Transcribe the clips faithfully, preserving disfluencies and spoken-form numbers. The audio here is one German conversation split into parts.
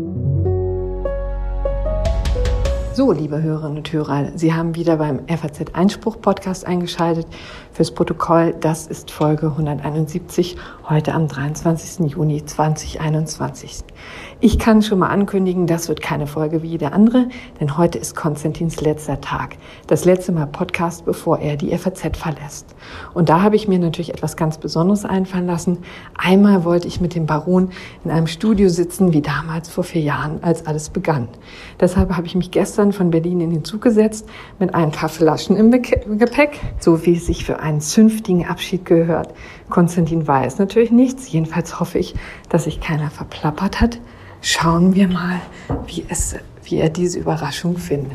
So, liebe Hörerinnen und Hörer, Sie haben wieder beim F A Z Einspruch Podcast eingeschaltet. Fürs Protokoll, das ist Folge hunderteinundsiebzig, heute am dreiundzwanzigsten Juni zweitausendeinundzwanzig. Ich kann schon mal ankündigen, das wird keine Folge wie jede andere, denn heute ist Konstantins letzter Tag. Das letzte Mal Podcast, bevor er die F A Z verlässt. Und da habe ich mir natürlich etwas ganz Besonderes einfallen lassen. Einmal wollte ich mit dem Baron in einem Studio sitzen, wie damals vor vier Jahren, als alles begann. Deshalb habe ich mich gestern von Berlin in den Zug gesetzt, mit ein paar Flaschen im Gepäck, so wie es sich für einen zünftigen Abschied gehört. Konstantin weiß natürlich nichts, jedenfalls hoffe ich, dass sich keiner verplappert hat. Schauen wir mal, wie, es, wie er diese Überraschung findet.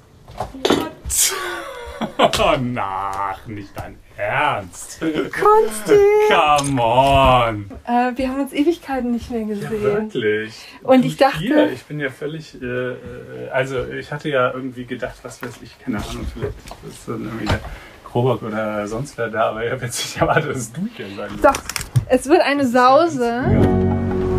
Oh, na, nicht dein Ernst. Konsti! Come on! Äh, wir haben uns Ewigkeiten nicht mehr gesehen. Ja, wirklich. Und ich dachte... Hier, ich bin ja völlig... Äh, also, ich hatte ja irgendwie gedacht, was weiß ich, keine Ahnung, vielleicht ist dann irgendwie der Krobock oder sonst wer da, aber ich habe jetzt nicht erwartet, dass du hier sein wirst. Doch, es wird eine Sause. Ja.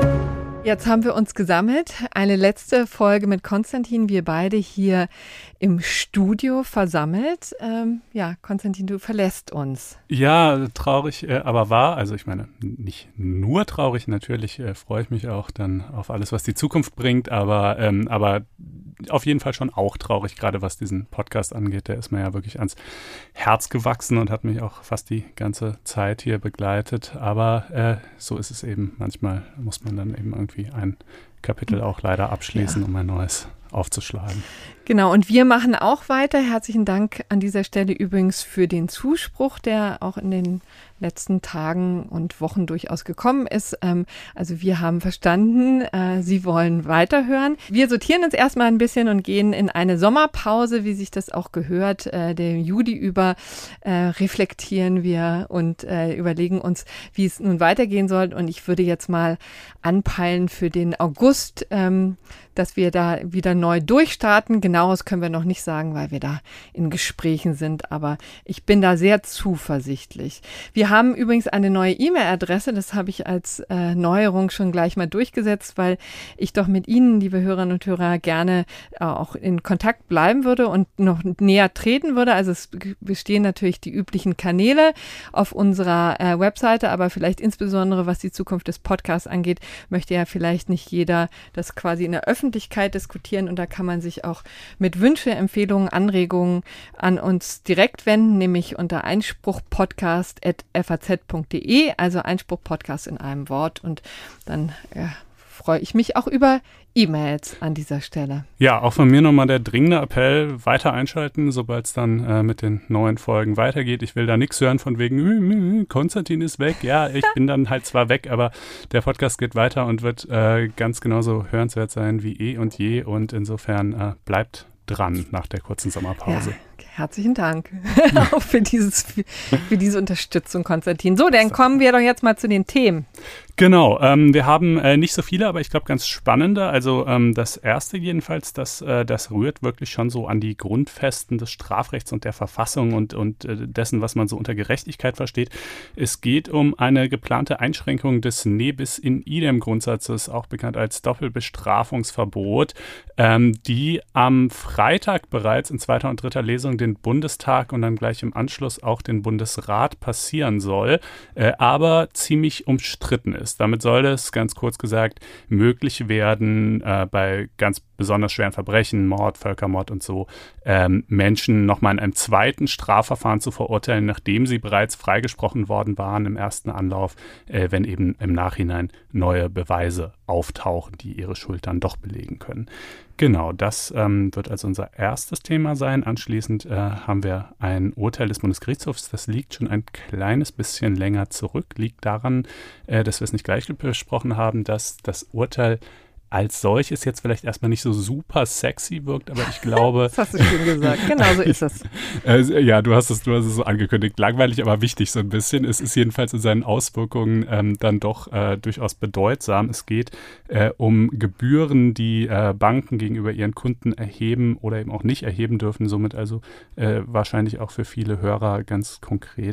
Jetzt haben wir uns gesammelt. Eine letzte Folge mit Konstantin. Wir beide hier im Studio versammelt. Ähm, ja, Konstantin, du verlässt uns. Ja, traurig, äh, aber wahr. Also ich meine, nicht nur traurig. Natürlich äh, freue ich mich auch dann auf alles, was die Zukunft bringt. Aber, ähm, aber auf jeden Fall schon auch traurig, gerade was diesen Podcast angeht. Der ist mir ja wirklich ans Herz gewachsen und hat mich auch fast die ganze Zeit hier begleitet. Aber äh, so ist es eben. Manchmal muss man dann eben irgendwie ein Kapitel auch leider abschließen, ja, um ein neues aufzuschlagen. Genau, und wir machen auch weiter. Herzlichen Dank an dieser Stelle übrigens für den Zuspruch, der auch in den letzten Tagen und Wochen durchaus gekommen ist. Ähm, also wir haben verstanden, äh, Sie wollen weiterhören. Wir sortieren uns erstmal ein bisschen und gehen in eine Sommerpause, wie sich das auch gehört. Äh, der Juli über äh, reflektieren wir und äh, überlegen uns, wie es nun weitergehen soll. Und ich würde jetzt mal anpeilen für den August, ähm, dass wir da wieder neu durchstarten. Genaues können wir noch nicht sagen, weil wir da in Gesprächen sind, aber ich bin da sehr zuversichtlich. Wir haben übrigens eine neue E-Mail-Adresse, das habe ich als äh, Neuerung schon gleich mal durchgesetzt, weil ich doch mit Ihnen, liebe Hörerinnen und Hörer, gerne äh, auch in Kontakt bleiben würde und noch näher treten würde. Also es bestehen natürlich die üblichen Kanäle auf unserer äh, Webseite, aber vielleicht insbesondere, was die Zukunft des Podcasts angeht, möchte ja vielleicht nicht jeder das quasi in der Öffentlichkeit diskutieren und da kann man sich auch mit Wünsche, Empfehlungen, Anregungen an uns direkt wenden, nämlich unter einspruchpodcast at f a z punkt d e, also Einspruchpodcast in einem Wort und dann ja, freue ich mich auch über E-Mails an dieser Stelle. Ja, auch von mir nochmal der dringende Appell, weiter einschalten, sobald es dann äh, mit den neuen Folgen weitergeht. Ich will da nichts hören von wegen, Konstantin ist weg. Ja, ich bin dann halt zwar weg, aber der Podcast geht weiter und wird äh, ganz genauso hörenswert sein wie eh und je und insofern äh, bleibt dran nach der kurzen Sommerpause. Ja. Herzlichen Dank auch für, dieses, für diese Unterstützung, Konstantin. So, dann kommen wir doch jetzt mal zu den Themen. Genau, ähm, wir haben äh, nicht so viele, aber ich glaube ganz spannende. Also ähm, das erste jedenfalls, das, äh, das rührt wirklich schon so an die Grundfesten des Strafrechts und der Verfassung und, und äh, dessen, was man so unter Gerechtigkeit versteht. Es geht um eine geplante Einschränkung des Ne bis in idem Grundsatzes, auch bekannt als Doppelbestrafungsverbot, ähm, die am Freitag bereits in zweiter und dritter Lesung den Bundestag und dann gleich im Anschluss auch den Bundesrat passieren soll, äh, aber ziemlich umstritten ist. Damit soll es, ganz kurz gesagt, möglich werden, äh, bei ganz besonders schweren Verbrechen, Mord, Völkermord und so, ähm, Menschen nochmal in einem zweiten Strafverfahren zu verurteilen, nachdem sie bereits freigesprochen worden waren im ersten Anlauf, äh, wenn eben im Nachhinein neue Beweise auftauchen, die ihre Schuld dann doch belegen können. Genau, das ähm, wird also unser erstes Thema sein. Anschließend äh, haben wir ein Urteil des Bundesgerichtshofs, das liegt schon ein kleines bisschen länger zurück, liegt daran, äh, dass wir es nicht gleich besprochen haben, dass das Urteil als solches jetzt vielleicht erstmal nicht so super sexy wirkt, aber ich glaube... Das hast du schön gesagt, genau so ist es. äh, ja, du hast es, du hast es so angekündigt, langweilig, aber wichtig so ein bisschen. Es ist jedenfalls in seinen Auswirkungen ähm, dann doch äh, durchaus bedeutsam. Es geht äh, um Gebühren, die äh, Banken gegenüber ihren Kunden erheben oder eben auch nicht erheben dürfen, somit also äh, wahrscheinlich auch für viele Hörer ganz konkret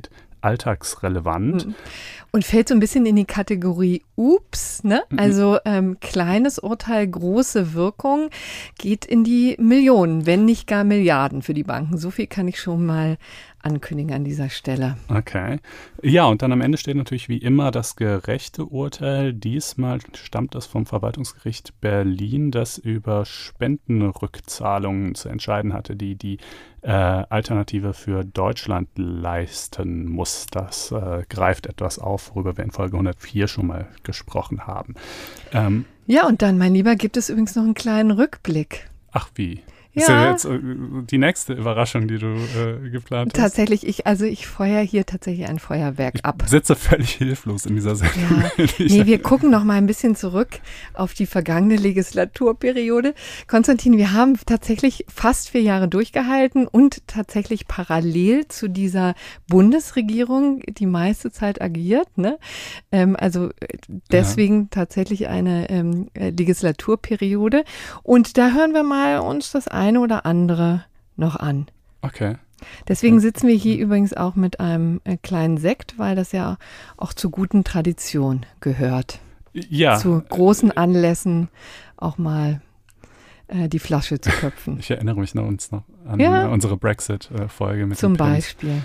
alltagsrelevant. Und fällt so ein bisschen in die Kategorie Ups, ne? Also ähm, kleines Urteil, große Wirkung, geht in die Millionen, wenn nicht gar Milliarden für die Banken. So viel kann ich schon mal ankündigen an dieser Stelle. Okay. Ja, und dann am Ende steht natürlich wie immer das gerechte Urteil. Diesmal stammt das vom Verwaltungsgericht Berlin, das über Spendenrückzahlungen zu entscheiden hatte, die die äh, Alternative für Deutschland leisten muss. Das äh, greift etwas auf, worüber wir in Folge hundertvier schon mal gesprochen haben. Ähm, ja, und dann, mein Lieber, gibt es übrigens noch einen kleinen Rückblick. Ach wie? Ja. Ist ja jetzt äh, die nächste Überraschung, die du äh, geplant hast. Tatsächlich, ich, also ich feuer hier tatsächlich ein Feuerwerk ich ab. Ich sitze völlig hilflos in dieser Sendung. Ja. Nee, wir gucken noch mal ein bisschen zurück auf die vergangene Legislaturperiode. Konstantin, wir haben tatsächlich fast vier Jahre durchgehalten und tatsächlich parallel zu dieser Bundesregierung die meiste Zeit agiert. Ne? Ähm, also deswegen ja. tatsächlich eine ähm, Legislaturperiode. Und da hören wir mal uns das eine oder andere noch an. Okay. Deswegen sitzen wir hier übrigens auch mit einem äh, kleinen Sekt, weil das ja auch zur guten Tradition gehört. Ja. Zu großen Anlässen auch mal äh, die Flasche zu köpfen. Ich erinnere mich noch uns noch an ja. unsere Brexit-Folge mit Zum dem Prinz. Beispiel.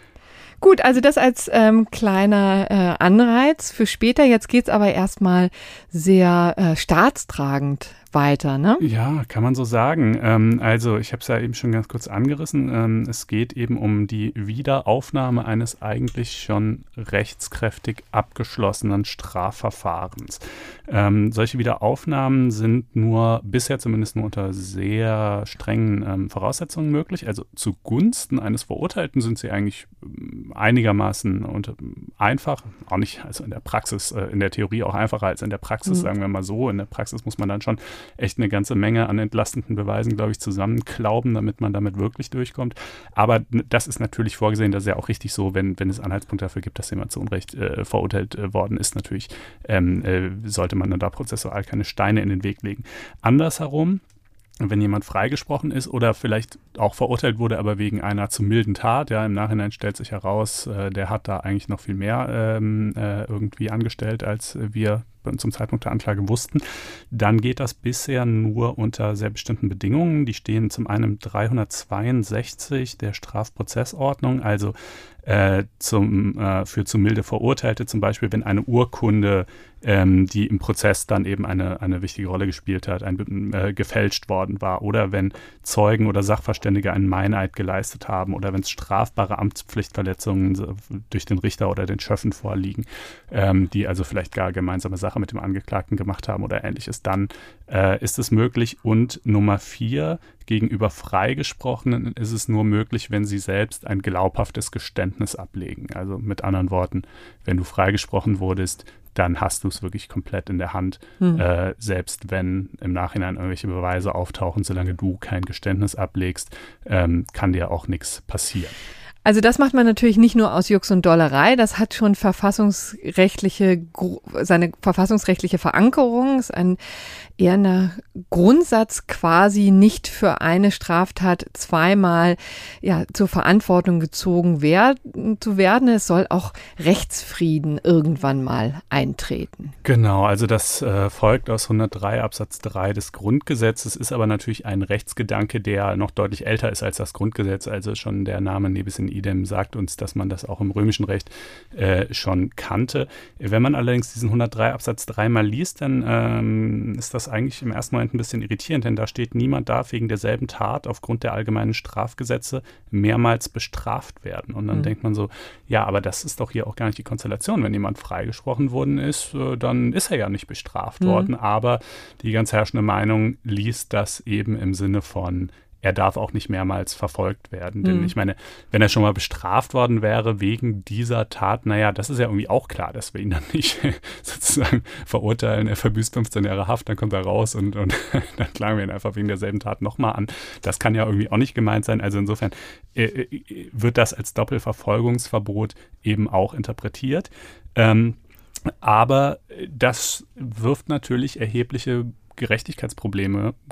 Gut, also das als ähm, kleiner äh, Anreiz für später. Jetzt geht's aber erstmal sehr äh, staatstragend weiter, ne? Ja, kann man so sagen. Ähm, also ich habe es ja eben schon ganz kurz angerissen. Ähm, es geht eben um die Wiederaufnahme eines eigentlich schon rechtskräftig abgeschlossenen Strafverfahrens. Ähm, solche Wiederaufnahmen sind nur bisher zumindest nur unter sehr strengen ähm, Voraussetzungen möglich. Also zugunsten eines Verurteilten sind sie eigentlich einigermaßen und einfach, auch nicht, also in der Praxis, äh, in der Theorie auch einfacher als in der Praxis, mhm. sagen wir mal so. In der Praxis muss man dann schon echt eine ganze Menge an entlastenden Beweisen, glaube ich, zusammenklauben, damit man damit wirklich durchkommt. Aber das ist natürlich vorgesehen, das ist ja auch richtig so, wenn, wenn es Anhaltspunkte dafür gibt, dass jemand zu Unrecht äh, verurteilt äh, worden ist, natürlich ähm, äh, sollte man dann da prozessual keine Steine in den Weg legen. Andersherum, wenn jemand freigesprochen ist oder vielleicht auch verurteilt wurde, aber wegen einer zu milden Tat, ja, im Nachhinein stellt sich heraus, äh, der hat da eigentlich noch viel mehr ähm, äh, irgendwie angestellt, als wir zum Zeitpunkt der Anklage wussten, dann geht das bisher nur unter sehr bestimmten Bedingungen. Die stehen zum einen im dreihundertzweiundsechzig der Strafprozessordnung, also äh, zum, äh, für zu milde Verurteilte, zum Beispiel, wenn eine Urkunde, ähm, die im Prozess dann eben eine, eine wichtige Rolle gespielt hat, ein, äh, gefälscht worden war, oder wenn Zeugen oder Sachverständige einen Meineid geleistet haben, oder wenn es strafbare Amtspflichtverletzungen durch den Richter oder den Schöffen vorliegen, ähm, die also vielleicht gar gemeinsame Sache mit dem Angeklagten gemacht haben oder ähnliches, dann äh, ist es möglich. Und Nummer vier, gegenüber Freigesprochenen ist es nur möglich, wenn sie selbst ein glaubhaftes Geständnis ablegen. Also mit anderen Worten, wenn du freigesprochen wurdest, dann hast du es wirklich komplett in der Hand, hm. äh, selbst wenn im Nachhinein irgendwelche Beweise auftauchen, solange du kein Geständnis ablegst, ähm, kann dir auch nichts passieren. Also das macht man natürlich nicht nur aus Jux und Dollerei, das hat schon verfassungsrechtliche, seine verfassungsrechtliche Verankerung, ist ein eher ein Grundsatz quasi, nicht für eine Straftat zweimal ja, zur Verantwortung gezogen werden, zu werden. Es soll auch Rechtsfrieden irgendwann mal eintreten. Genau, also das äh, folgt aus hundertdrei Absatz drei des Grundgesetzes, ist aber natürlich ein Rechtsgedanke, der noch deutlich älter ist als das Grundgesetz, also schon der Name Nebis in idem sagt uns, dass man das auch im römischen Recht äh, schon kannte. Wenn man allerdings diesen hundertdrei Absatz drei mal liest, dann ähm, ist das eigentlich im ersten Moment ein bisschen irritierend, denn da steht, niemand darf wegen derselben Tat aufgrund der allgemeinen Strafgesetze mehrmals bestraft werden. Und dann mhm. denkt man so, ja, aber das ist doch hier auch gar nicht die Konstellation. Wenn jemand freigesprochen worden ist, äh, dann ist er ja nicht bestraft mhm. worden. Aber die ganz herrschende Meinung liest das eben im Sinne von, er darf auch nicht mehrmals verfolgt werden. Denn mhm. ich meine, wenn er schon mal bestraft worden wäre wegen dieser Tat, naja, das ist ja irgendwie auch klar, dass wir ihn dann nicht sozusagen verurteilen. Er verbüßt fünfzehn Jahre Haft, dann kommt er raus und, und dann klagen wir ihn einfach wegen derselben Tat nochmal an. Das kann ja irgendwie auch nicht gemeint sein. Also insofern äh, wird das als Doppelverfolgungsverbot eben auch interpretiert. Ähm, aber das wirft natürlich erhebliche Gerechtigkeitsprobleme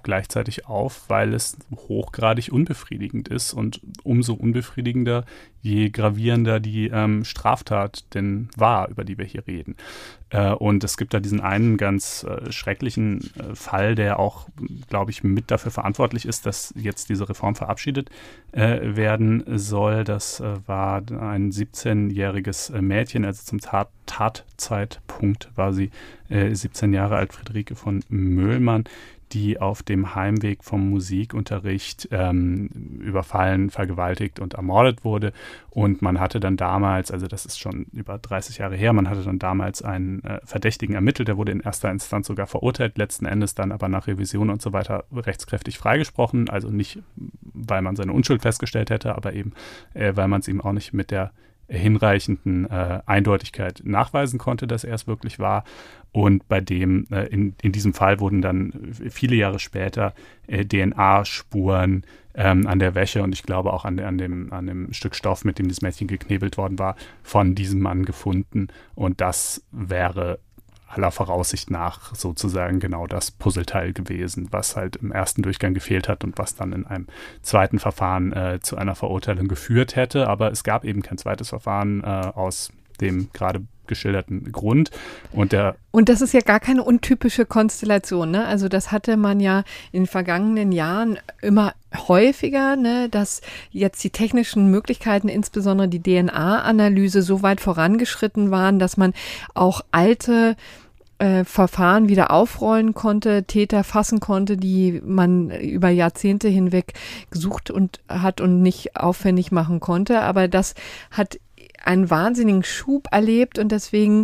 gleichzeitig auf, weil es hochgradig unbefriedigend ist und umso unbefriedigender, je gravierender die ähm, Straftat denn war, über die wir hier reden. Äh, und es gibt da diesen einen ganz äh, schrecklichen äh, Fall, der auch, glaube ich, mit dafür verantwortlich ist, dass jetzt diese Reform verabschiedet äh, werden soll. Das äh, war ein siebzehnjähriges äh, Mädchen, also zum Tat Tatzeitpunkt war sie äh, siebzehn Jahre alt, Friederike von Möhlmann, die auf dem Heimweg vom Musikunterricht ähm, überfallen, vergewaltigt und ermordet wurde. Und man hatte dann damals, also das ist schon über dreißig Jahre her, man hatte dann damals einen äh, Verdächtigen ermittelt, der wurde in erster Instanz sogar verurteilt, letzten Endes dann aber nach Revision und so weiter rechtskräftig freigesprochen. Also nicht, weil man seine Unschuld festgestellt hätte, aber eben, äh, weil man es ihm auch nicht mit der hinreichenden äh, Eindeutigkeit nachweisen konnte, dass er es wirklich war. Und bei dem, äh, in, in diesem Fall wurden dann viele Jahre später äh, D N A-Spuren ähm, an der Wäsche und ich glaube auch an, an, dem, an dem Stück Stoff, mit dem das Mädchen geknebelt worden war, von diesem Mann gefunden. Und das wäre aller Voraussicht nach sozusagen genau das Puzzleteil gewesen, was halt im ersten Durchgang gefehlt hat und was dann in einem zweiten Verfahren äh, zu einer Verurteilung geführt hätte. Aber es gab eben kein zweites Verfahren äh, aus dem gerade geschilderten Grund. Und, der und das ist ja gar keine untypische Konstellation, ne? Also das hatte man ja in den vergangenen Jahren immer häufiger, ne, dass jetzt die technischen Möglichkeiten, insbesondere die D N A-Analyse, so weit vorangeschritten waren, dass man auch alte äh, Verfahren wieder aufrollen konnte, Täter fassen konnte, die man über Jahrzehnte hinweg gesucht und hat und nicht aufwendig machen konnte. Aber das hat einen wahnsinnigen Schub erlebt und deswegen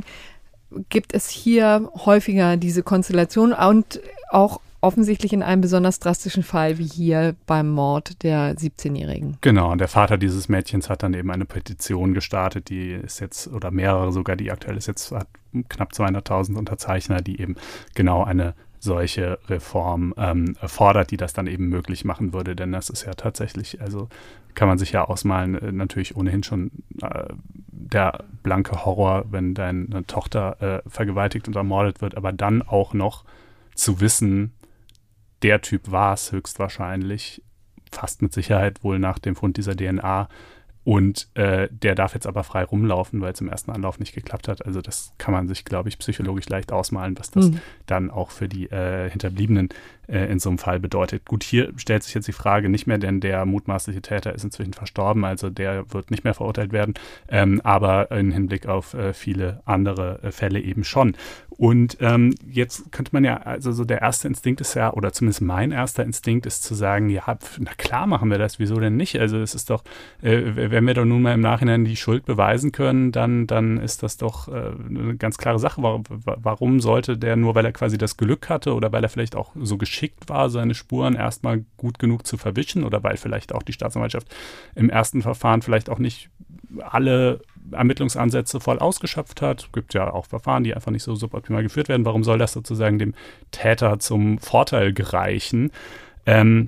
gibt es hier häufiger diese Konstellation und auch offensichtlich in einem besonders drastischen Fall wie hier beim Mord der siebzehnjährigen. Genau, und der Vater dieses Mädchens hat dann eben eine Petition gestartet, die ist jetzt, oder mehrere sogar, die aktuell ist jetzt, hat knapp zweihunderttausend Unterzeichner, die eben genau eine solche Reform ähm, fordert, die das dann eben möglich machen würde, denn das ist ja tatsächlich, also kann man sich ja ausmalen, äh, natürlich ohnehin schon äh, der blanke Horror, wenn deine Tochter äh, vergewaltigt und ermordet wird, aber dann auch noch zu wissen, der Typ war es höchstwahrscheinlich, fast mit Sicherheit wohl nach dem Fund dieser D N A. Und äh, der darf jetzt aber frei rumlaufen, weil es im ersten Anlauf nicht geklappt hat. Also das kann man sich, glaube ich, psychologisch leicht ausmalen, was das mhm. dann auch für die äh, Hinterbliebenen äh, in so einem Fall bedeutet. Gut, hier stellt sich jetzt die Frage nicht mehr, denn der mutmaßliche Täter ist inzwischen verstorben, also der wird nicht mehr verurteilt werden, ähm, aber im Hinblick auf äh, viele andere äh, Fälle eben schon. Und ähm, jetzt könnte man ja, also so der erste Instinkt ist ja, oder zumindest mein erster Instinkt ist zu sagen, ja, na klar machen wir das, wieso denn nicht? Also es ist doch, äh, wenn wir doch nun mal im Nachhinein die Schuld beweisen können, dann, dann ist das doch äh, eine ganz klare Sache. Warum, warum sollte der, nur weil er quasi das Glück hatte oder weil er vielleicht auch so geschickt war, seine Spuren erstmal gut genug zu verwischen oder weil vielleicht auch die Staatsanwaltschaft im ersten Verfahren vielleicht auch nicht alle Ermittlungsansätze voll ausgeschöpft hat. Es gibt ja auch Verfahren, die einfach nicht so suboptimal geführt werden. Warum soll das sozusagen dem Täter zum Vorteil gereichen? Ähm,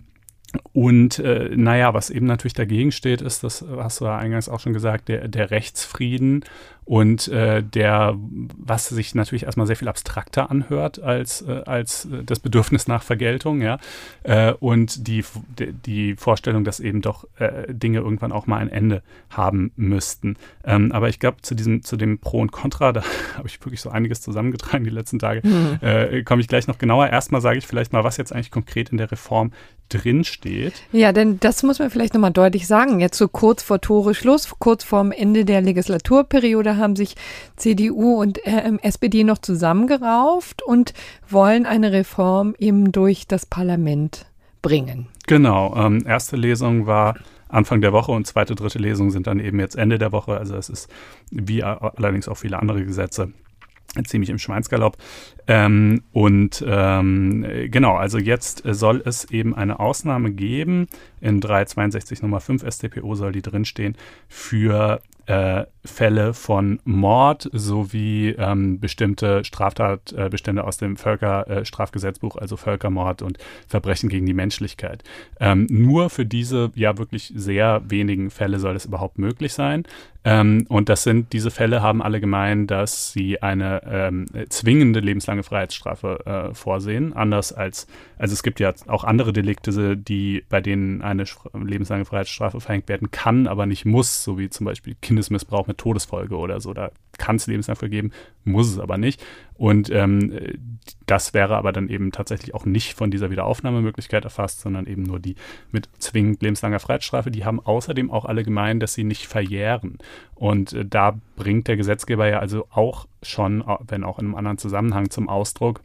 und äh, naja, was eben natürlich dagegen steht, ist, das hast du ja eingangs auch schon gesagt, der, der Rechtsfrieden und äh, der, was sich natürlich erstmal sehr viel abstrakter anhört als, äh, als das Bedürfnis nach Vergeltung, ja, äh, und die, die Vorstellung, dass eben doch äh, Dinge irgendwann auch mal ein Ende haben müssten. Ähm, aber ich glaube, zu diesem, zu dem Pro und Contra, da habe ich wirklich so einiges zusammengetragen die letzten Tage, mhm. äh, komme ich gleich noch genauer. Erstmal sage ich vielleicht mal, was jetzt eigentlich konkret in der Reform drin steht. Ja, denn das muss man vielleicht nochmal deutlich sagen. Jetzt so kurz vor Tore Schluss, kurz vorm Ende der Legislaturperiode haben sich C D U und äh, S P D noch zusammengerauft und wollen eine Reform eben durch das Parlament bringen. Genau. Ähm, erste Lesung war Anfang der Woche und zweite, dritte Lesung sind dann eben jetzt Ende der Woche. Also es ist wie allerdings auch viele andere Gesetze ziemlich im Schweinsgalopp. Ähm, und ähm, genau, also jetzt soll es eben eine Ausnahme geben. In dreihundertzweiundsechzig Nummer fünf S t P O soll die drinstehen für äh, Fälle von Mord sowie ähm, bestimmte Straftatbestände aus dem Völkerstrafgesetzbuch, also Völkermord und Verbrechen gegen die Menschlichkeit. Ähm, nur für diese ja wirklich sehr wenigen Fälle soll es überhaupt möglich sein. Ähm, und das sind, diese Fälle haben alle gemein, dass sie eine ähm, zwingende lebenslange Freiheitsstrafe äh, vorsehen. Anders als, also es gibt ja auch andere Delikte, die, bei denen eine Sch- lebenslange Freiheitsstrafe verhängt werden kann, aber nicht muss, so wie zum Beispiel Kindesmissbrauch mit Todesfolge oder so. Da kann es lebenslang vergeben, muss es aber nicht. Und ähm, das wäre aber dann eben tatsächlich auch nicht von dieser Wiederaufnahmemöglichkeit erfasst, sondern eben nur die mit zwingend lebenslanger Freiheitsstrafe. Die haben außerdem auch alle gemein, dass sie nicht verjähren. Und äh, da bringt der Gesetzgeber ja also auch schon, wenn auch in einem anderen Zusammenhang, zum Ausdruck,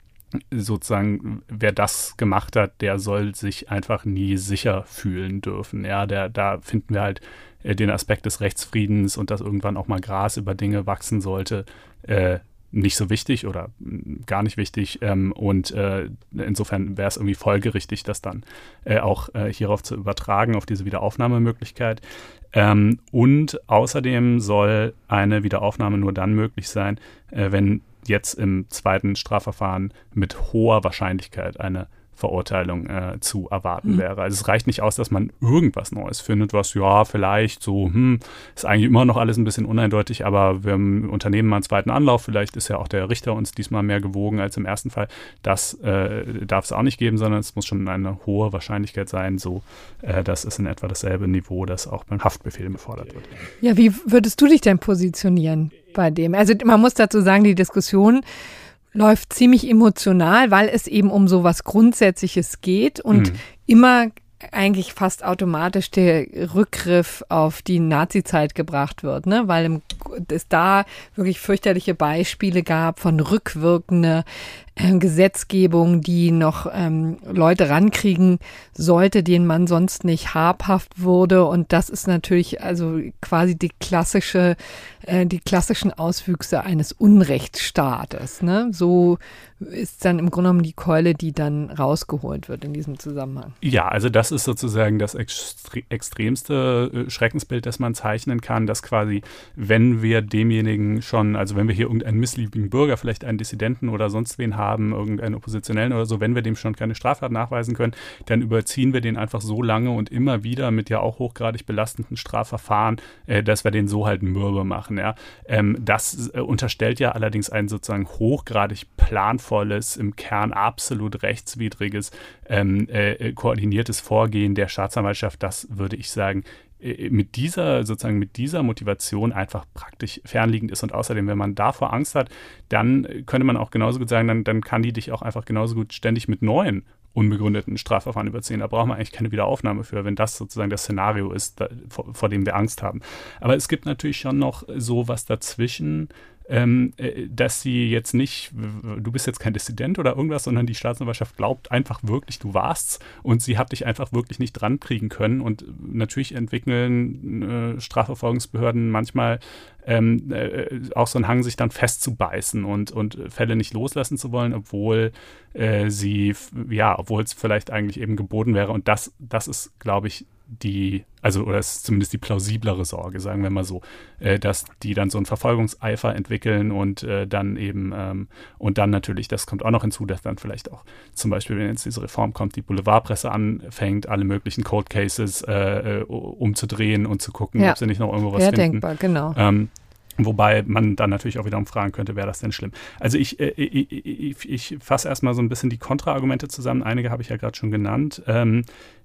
sozusagen, wer das gemacht hat, der soll sich einfach nie sicher fühlen dürfen. Ja, der, da finden wir halt äh, den Aspekt des Rechtsfriedens und dass irgendwann auch mal Gras über Dinge wachsen sollte, äh, nicht so wichtig oder gar nicht wichtig. Ähm, und äh, insofern wäre es irgendwie folgerichtig, das dann äh, auch äh, hierauf zu übertragen, auf diese Wiederaufnahmemöglichkeit. Ähm, und außerdem soll eine Wiederaufnahme nur dann möglich sein, äh, wenn jetzt im zweiten Strafverfahren mit hoher Wahrscheinlichkeit eine Verurteilung äh, zu erwarten mhm. wäre. Also es reicht nicht aus, dass man irgendwas Neues findet, was ja vielleicht so, hm, ist eigentlich immer noch alles ein bisschen uneindeutig, aber wir unternehmen mal einen zweiten Anlauf, vielleicht ist ja auch der Richter uns diesmal mehr gewogen als im ersten Fall. Das äh, darf es auch nicht geben, sondern es muss schon eine hohe Wahrscheinlichkeit sein, so äh, das ist in etwa dasselbe Niveau, das auch beim Haftbefehl gefordert wird. Ja, wie würdest du dich denn positionieren bei dem? Also man muss dazu sagen, die Diskussion läuft ziemlich emotional, weil es eben um so was Grundsätzliches geht und mhm. immer eigentlich fast automatisch der Rückgriff auf die Nazi-Zeit gebracht wird, ne? Weil im, es da wirklich fürchterliche Beispiele gab von rückwirkender äh, Gesetzgebung, die noch ähm, Leute rankriegen sollte, denen man sonst nicht habhaft wurde. Und das ist natürlich also quasi die klassische, äh, die klassischen Auswüchse eines Unrechtsstaates, ne? So ist dann im Grunde genommen die Keule, die dann rausgeholt wird in diesem Zusammenhang. Ja, also das ist sozusagen das extre- extremste Schreckensbild, das man zeichnen kann, dass quasi, wenn wir demjenigen schon, also wenn wir hier irgendeinen missliebigen Bürger, vielleicht einen Dissidenten oder sonst wen haben, irgendeinen Oppositionellen oder so, wenn wir dem schon keine Straftat nachweisen können, dann überziehen wir den einfach so lange und immer wieder mit ja auch hochgradig belastenden Strafverfahren, äh, dass wir den so halt mürbe machen. Ja? Ähm, das äh, unterstellt ja allerdings ein sozusagen hochgradig planvolles, im Kern absolut rechtswidriges, ähm, äh, koordiniertes Vorgehen der Staatsanwaltschaft. Das würde ich sagen, mit dieser, sozusagen mit dieser Motivation einfach praktisch fernliegend ist. Und außerdem, wenn man davor Angst hat, dann könnte man auch genauso gut sagen, dann, dann kann die dich auch einfach genauso gut ständig mit neuen unbegründeten Strafverfahren überziehen. Da braucht man eigentlich keine Wiederaufnahme für, wenn das sozusagen das Szenario ist, da, vor, vor dem wir Angst haben. Aber es gibt natürlich schon noch so was dazwischen, Ähm, dass sie jetzt nicht, du bist jetzt kein Dissident oder irgendwas, sondern die Staatsanwaltschaft glaubt einfach wirklich, du warst's und sie hat dich einfach wirklich nicht dran kriegen können. Und natürlich entwickeln äh, Strafverfolgungsbehörden manchmal ähm, äh, auch so einen Hang, sich dann festzubeißen und, und Fälle nicht loslassen zu wollen, obwohl äh, sie, ja, obwohl es vielleicht eigentlich eben geboten wäre. Und das, das ist, glaube ich, die, also oder es ist zumindest die plausiblere Sorge, sagen wir mal so, äh, dass die dann so einen Verfolgungseifer entwickeln und äh, dann eben, ähm, und dann natürlich, das kommt auch noch hinzu, dass dann vielleicht auch zum Beispiel, wenn jetzt diese Reform kommt, die Boulevardpresse anfängt, alle möglichen Cold Cases äh, umzudrehen und zu gucken, ja, ob sie nicht noch irgendwo was ja, finden. Denkbar, genau. Ähm, Wobei man dann natürlich auch wiederum fragen könnte, wäre das denn schlimm? Also ich, äh, ich, ich, ich fasse erstmal so ein bisschen die Kontraargumente zusammen. Einige habe ich ja gerade schon genannt. Ähm,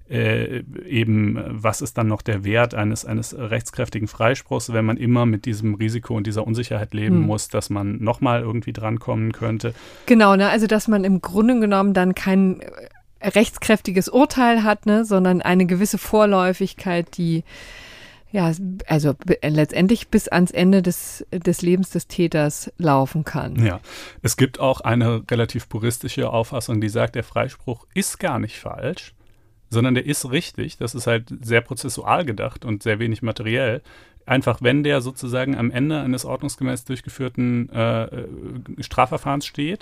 äh, eben, was ist dann noch der Wert eines, eines rechtskräftigen Freispruchs, wenn man immer mit diesem Risiko und dieser Unsicherheit leben hm. muss, dass man nochmal irgendwie drankommen könnte? Genau, ne? Also dass man im Grunde genommen dann kein rechtskräftiges Urteil hat, ne? Sondern eine gewisse Vorläufigkeit, die ja, also letztendlich bis ans Ende des, des Lebens des Täters laufen kann. Ja, es gibt auch eine relativ puristische Auffassung, die sagt, der Freispruch ist gar nicht falsch, sondern der ist richtig. Das ist halt sehr prozessual gedacht und sehr wenig materiell. Einfach, wenn der sozusagen am Ende eines ordnungsgemäß durchgeführten äh, Strafverfahrens steht,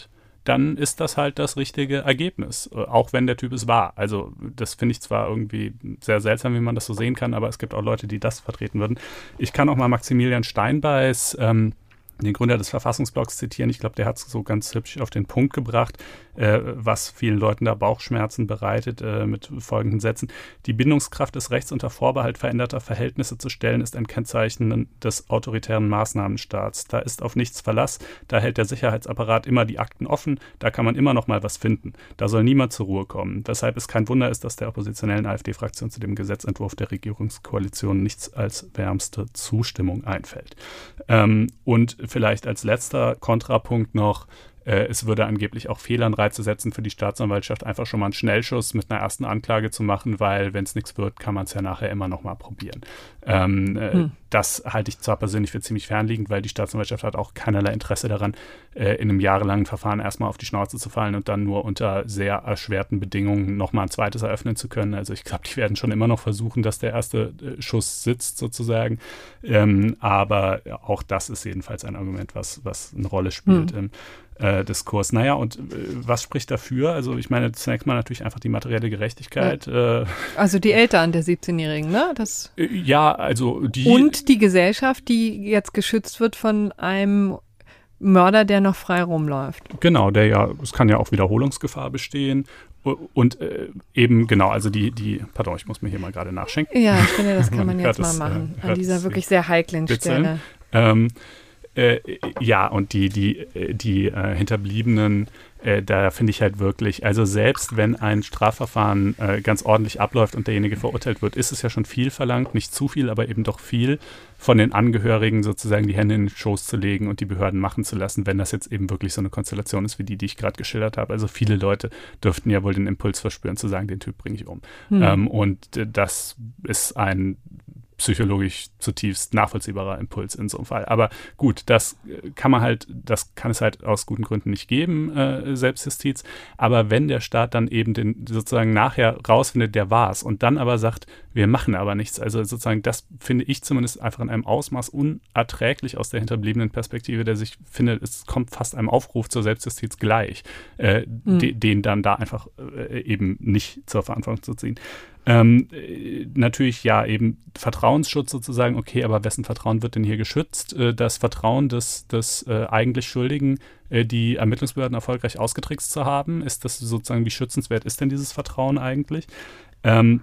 dann ist das halt das richtige Ergebnis, auch wenn der Typ es war. Also das finde ich zwar irgendwie sehr seltsam, wie man das so sehen kann, aber es gibt auch Leute, die das vertreten würden. Ich kann auch mal Maximilian Steinbeiß, ähm, den Gründer des Verfassungsblocks, zitieren. Ich glaube, der hat es so ganz hübsch auf den Punkt gebracht, äh, was vielen Leuten da Bauchschmerzen bereitet, äh, mit folgenden Sätzen. Die Bindungskraft des Rechts unter Vorbehalt veränderter Verhältnisse zu stellen, ist ein Kennzeichen des autoritären Maßnahmenstaats. Da ist auf nichts Verlass, da hält der Sicherheitsapparat immer die Akten offen, da kann man immer noch mal was finden. Da soll niemand zur Ruhe kommen. Weshalb es kein Wunder ist, dass der oppositionellen AfD-Fraktion zu dem Gesetzentwurf der Regierungskoalition nichts als wärmste Zustimmung einfällt. Ähm, und vielleicht als letzter Kontrapunkt noch, äh, es würde angeblich auch Fehlanreize setzen für die Staatsanwaltschaft, einfach schon mal einen Schnellschuss mit einer ersten Anklage zu machen, weil wenn es nichts wird, kann man es ja nachher immer noch mal probieren. Ähm, äh, hm. Das halte ich zwar persönlich für ziemlich fernliegend, weil die Staatsanwaltschaft hat auch keinerlei Interesse daran, äh, in einem jahrelangen Verfahren erstmal auf die Schnauze zu fallen und dann nur unter sehr erschwerten Bedingungen nochmal ein zweites eröffnen zu können. Also ich glaube, die werden schon immer noch versuchen, dass der erste äh, Schuss sitzt sozusagen. Ähm, aber auch das ist jedenfalls ein Argument, was, was eine Rolle spielt hm. im äh, Diskurs. Naja, und äh, was spricht dafür? Also ich meine, zunächst mal natürlich einfach die materielle Gerechtigkeit. Ja. Äh, also die Eltern der siebzehnjährigen, ne? Das äh, ja, also die... Und die Gesellschaft, die jetzt geschützt wird von einem Mörder, der noch frei rumläuft. Genau, der ja, es kann ja auch Wiederholungsgefahr bestehen. Und äh, eben, genau, also die, die, pardon, ich muss mir hier mal gerade nachschenken. Ja, ich finde, das kann man, man jetzt mal es, machen, äh, an dieser wirklich sehr heiklen Bitzeln. Stelle. Ähm, äh, ja, und die, die, die äh, Hinterbliebenen, äh, da finde ich halt wirklich, also selbst wenn ein Strafverfahren äh, ganz ordentlich abläuft und derjenige verurteilt wird, ist es ja schon viel verlangt, nicht zu viel, aber eben doch viel, von den Angehörigen sozusagen die Hände in den Schoß zu legen und die Behörden machen zu lassen, wenn das jetzt eben wirklich so eine Konstellation ist wie die, die ich gerade geschildert habe. Also viele Leute dürften ja wohl den Impuls verspüren, zu sagen, den Typ bringe ich um. Hm. Ähm, und äh, das ist ein psychologisch zutiefst nachvollziehbarer Impuls in so einem Fall. Aber gut, das kann man halt, das kann es halt aus guten Gründen nicht geben, äh, Selbstjustiz. Aber wenn der Staat dann eben den sozusagen nachher rausfindet, der war's und dann aber sagt, wir machen aber nichts. Also sozusagen, das finde ich zumindest einfach in einem Ausmaß unerträglich aus der hinterbliebenen Perspektive, der sich findet, es kommt fast einem Aufruf zur Selbstjustiz gleich, äh, mhm. de, den dann da einfach äh, eben nicht zur Verantwortung zu ziehen. Ähm, äh, natürlich, ja, eben Vertrauensschutz sozusagen, okay, aber wessen Vertrauen wird denn hier geschützt? Äh, das Vertrauen des, des äh, eigentlich Schuldigen, äh, die Ermittlungsbehörden erfolgreich ausgetrickst zu haben, ist das sozusagen, wie schützenswert ist denn dieses Vertrauen eigentlich? Ähm,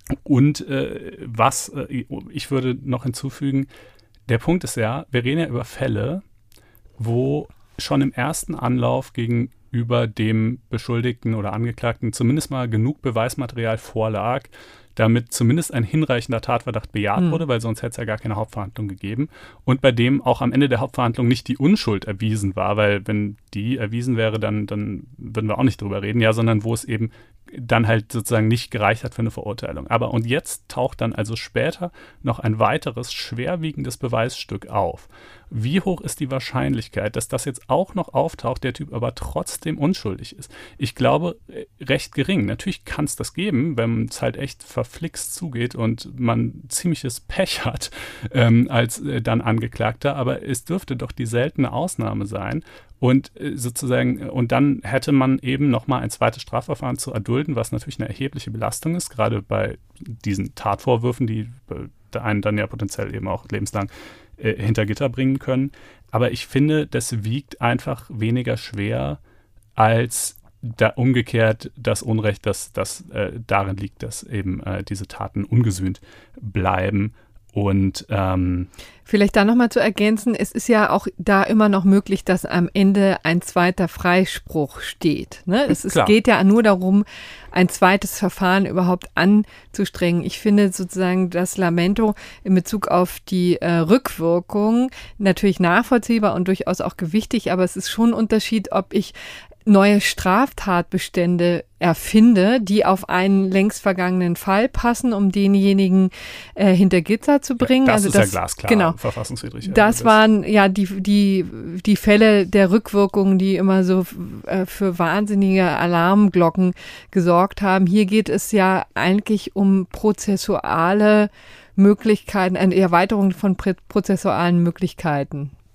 und äh, was, äh, ich würde noch hinzufügen, der Punkt ist ja, wir reden ja über Fälle, wo schon im ersten Anlauf gegen über dem Beschuldigten oder Angeklagten zumindest mal genug Beweismaterial vorlag, damit zumindest ein hinreichender Tatverdacht bejaht mhm. wurde, weil sonst hätte es ja gar keine Hauptverhandlung gegeben. Und bei dem auch am Ende der Hauptverhandlung nicht die Unschuld erwiesen war, weil wenn die erwiesen wäre, dann, dann würden wir auch nicht drüber reden, ja, sondern wo es eben dann halt sozusagen nicht gereicht hat für eine Verurteilung. Aber und jetzt taucht dann also später noch ein weiteres schwerwiegendes Beweisstück auf. Wie hoch ist die Wahrscheinlichkeit, dass das jetzt auch noch auftaucht, der Typ aber trotzdem unschuldig ist? Ich glaube, recht gering. Natürlich kann es das geben, wenn es halt echt verflixt zugeht und man ziemliches Pech hat ähm, als äh, dann Angeklagter, aber es dürfte doch die seltene Ausnahme sein. Und äh, sozusagen, und dann hätte man eben nochmal ein zweites Strafverfahren zu erdulden, was natürlich eine erhebliche Belastung ist, gerade bei diesen Tatvorwürfen, die äh, einen dann ja potenziell eben auch lebenslang äh, hinter Gitter bringen können. Aber ich finde, das wiegt einfach weniger schwer als da umgekehrt das Unrecht, das, das äh, darin liegt, dass eben äh, diese Taten ungesühnt bleiben. Und ähm, vielleicht da nochmal zu ergänzen, es ist ja auch da immer noch möglich, dass am Ende ein zweiter Freispruch steht. Ne? Es, es geht ja nur darum, ein zweites Verfahren überhaupt anzustrengen. Ich finde sozusagen das Lamento in Bezug auf die äh, Rückwirkung natürlich nachvollziehbar und durchaus auch gewichtig, aber es ist schon ein Unterschied, ob ich neue Straftatbestände erfinde, die auf einen längst vergangenen Fall passen, um denjenigen äh, hinter Gitter zu bringen. Ja, das also ist das, ja glasklar, genau, verfassungswidrig. Das, das waren ja die, die, die Fälle der Rückwirkungen, die immer so äh, für wahnsinnige Alarmglocken gesorgt haben. Hier geht es ja eigentlich um prozessuale Möglichkeiten, eine Erweiterung von prozessualen Möglichkeiten.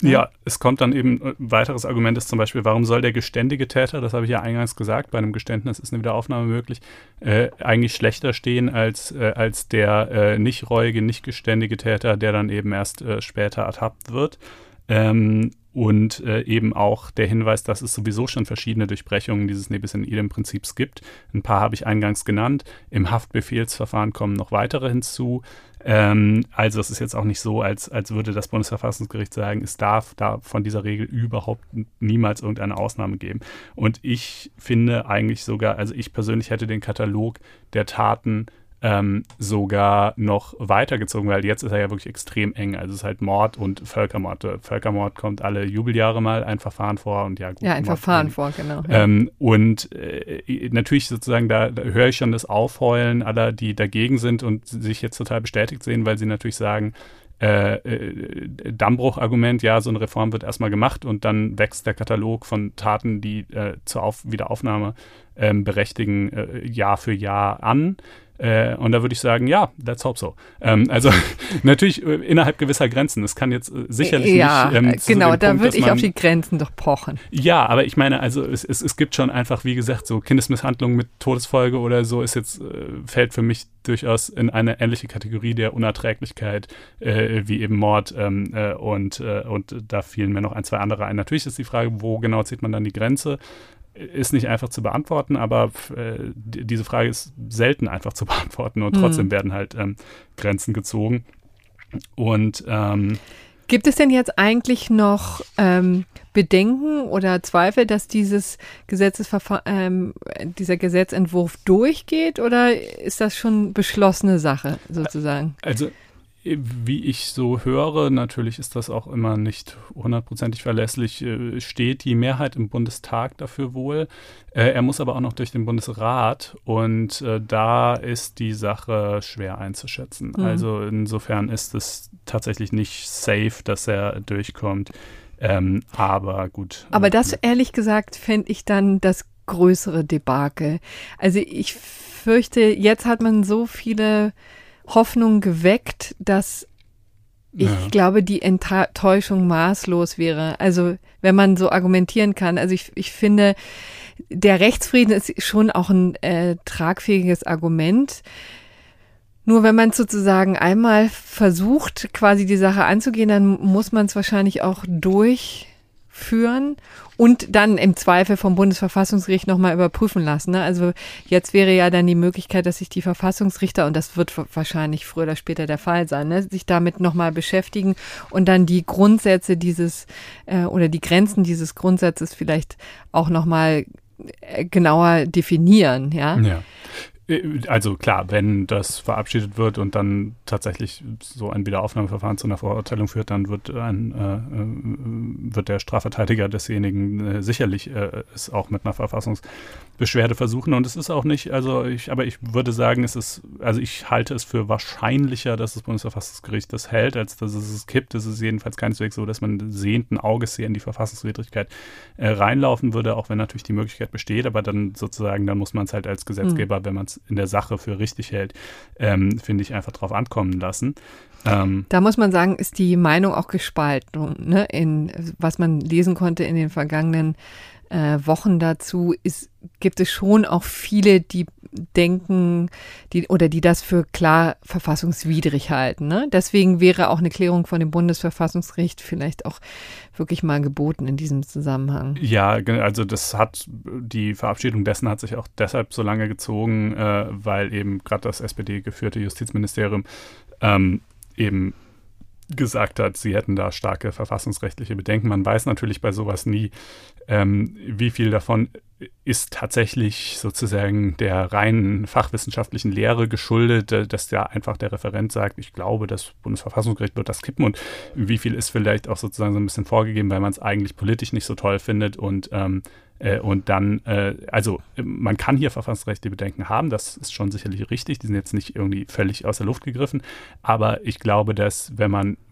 Ja, es kommt dann eben, ein weiteres Argument ist zum Beispiel, warum soll der geständige Täter, das habe ich ja eingangs gesagt, bei einem Geständnis ist eine Wiederaufnahme möglich, äh, eigentlich schlechter stehen als, äh, als der äh, nicht reuige, nicht geständige Täter, der dann eben erst äh, später ertappt wird. Ähm, und äh, eben auch der Hinweis, dass es sowieso schon verschiedene Durchbrechungen dieses Nebis in idem Prinzips gibt. Ein paar habe ich eingangs genannt. Im Haftbefehlsverfahren kommen noch weitere hinzu. Ähm, also es ist jetzt auch nicht so, als, als würde das Bundesverfassungsgericht sagen, es darf da von dieser Regel überhaupt niemals irgendeine Ausnahme geben. Und ich finde eigentlich sogar, also ich persönlich hätte den Katalog der Taten Ähm, sogar noch weitergezogen, weil jetzt ist er ja wirklich extrem eng. Also es ist halt Mord und Völkermord. Völkermord kommt alle Jubeljahre mal ein Verfahren vor und ja gut. Ja, ein Mord Verfahren vor, genau. Ja. Ähm, und äh, natürlich sozusagen, da, da höre ich schon das Aufheulen aller, die dagegen sind und sich jetzt total bestätigt sehen, weil sie natürlich sagen, Äh, äh, Dammbruch-Argument, ja, so eine Reform wird erstmal gemacht und dann wächst der Katalog von Taten, die äh, zur Auf- Wiederaufnahme äh, berechtigen, äh, Jahr für Jahr an. Äh, und da würde ich sagen, ja, let's hope so. Ähm, also natürlich äh, innerhalb gewisser Grenzen. Es kann jetzt äh, sicherlich ja, nicht... Ähm, genau, da Punkt, würde ich man, auf die Grenzen doch pochen. Ja, aber ich meine, also es, es, es gibt schon einfach, wie gesagt, so Kindesmisshandlung mit Todesfolge oder so ist jetzt, äh, fällt für mich durchaus in eine ähnliche Kategorie der Unerträglichkeit äh, wie eben Mord ähm, äh, und, äh, und da fielen mir noch ein, zwei andere ein. Natürlich ist die Frage, wo genau zieht man dann die Grenze? Ist nicht einfach zu beantworten, aber äh, d- diese Frage ist selten einfach zu beantworten und trotzdem mhm. werden halt ähm, Grenzen gezogen. Und ähm, gibt es denn jetzt eigentlich noch ähm, Bedenken oder Zweifel, dass dieses Gesetzesverfahren, ähm, dieser Gesetzentwurf durchgeht oder ist das schon beschlossene Sache sozusagen? Also wie ich so höre, natürlich ist das auch immer nicht hundertprozentig verlässlich, steht die Mehrheit im Bundestag dafür wohl. Er muss aber auch noch durch den Bundesrat und da ist die Sache schwer einzuschätzen. Mhm. Also insofern ist es tatsächlich nicht safe, dass er durchkommt. Ähm, aber gut. Aber das, ehrlich gesagt, fände ich dann das größere Debakel. Also ich fürchte, jetzt hat man so viele Hoffnung geweckt, dass ich ja. glaube, die Enttäuschung maßlos wäre. Also wenn man so argumentieren kann. Also ich, ich finde, der Rechtsfrieden ist schon auch ein äh, tragfähiges Argument. Nur wenn man sozusagen einmal versucht, quasi die Sache anzugehen, dann muss man es wahrscheinlich auch durchführen und dann im Zweifel vom Bundesverfassungsgericht nochmal überprüfen lassen. Ne? Also jetzt wäre ja dann die Möglichkeit, dass sich die Verfassungsrichter, und das wird wahrscheinlich früher oder später der Fall sein, ne? sich damit nochmal beschäftigen und dann die Grundsätze dieses äh, oder die Grenzen dieses Grundsatzes vielleicht auch nochmal äh, genauer definieren. Ja. Ja. Also klar, wenn das verabschiedet wird und dann tatsächlich so ein Wiederaufnahmeverfahren zu einer Verurteilung führt, dann wird ein äh, wird der Strafverteidiger desjenigen äh, sicherlich äh, es auch mit einer Verfassungsbeschwerde versuchen. Und es ist auch nicht, also ich, aber ich würde sagen, es ist, also ich halte es für wahrscheinlicher, dass das Bundesverfassungsgericht das hält, als dass es es kippt. Es ist jedenfalls keineswegs so, dass man sehenden Auges hier in die Verfassungswidrigkeit äh, reinlaufen würde, auch wenn natürlich die Möglichkeit besteht, aber dann sozusagen, dann muss man es halt als Gesetzgeber, mhm. wenn man es in der Sache für richtig hält, ähm, finde ich, einfach drauf ankommen lassen. Ähm, da muss man sagen, ist die Meinung auch gespalten, ne? In was man lesen konnte in den vergangenen äh, Wochen dazu, ist, gibt es schon auch viele, die denken, die oder die das für klar verfassungswidrig halten. Ne? Deswegen wäre auch eine Klärung von dem Bundesverfassungsgericht vielleicht auch wirklich mal geboten in diesem Zusammenhang. Ja, also das hat, die Verabschiedung dessen hat sich auch deshalb so lange gezogen, äh, weil eben gerade das S P D-geführte Justizministerium ähm, eben gesagt hat, sie hätten da starke verfassungsrechtliche Bedenken. Man weiß natürlich bei sowas nie, ähm, wie viel davon ist tatsächlich sozusagen der reinen fachwissenschaftlichen Lehre geschuldet, dass ja einfach der Referent sagt, ich glaube, das Bundesverfassungsgericht wird das kippen, und wie viel ist vielleicht auch sozusagen so ein bisschen vorgegeben, weil man es eigentlich politisch nicht so toll findet und ähm, äh, und dann, äh, also man kann hier verfassungsrechtliche Bedenken haben, das ist schon sicherlich richtig, die sind jetzt nicht irgendwie völlig aus der Luft gegriffen, aber ich glaube, dass wenn man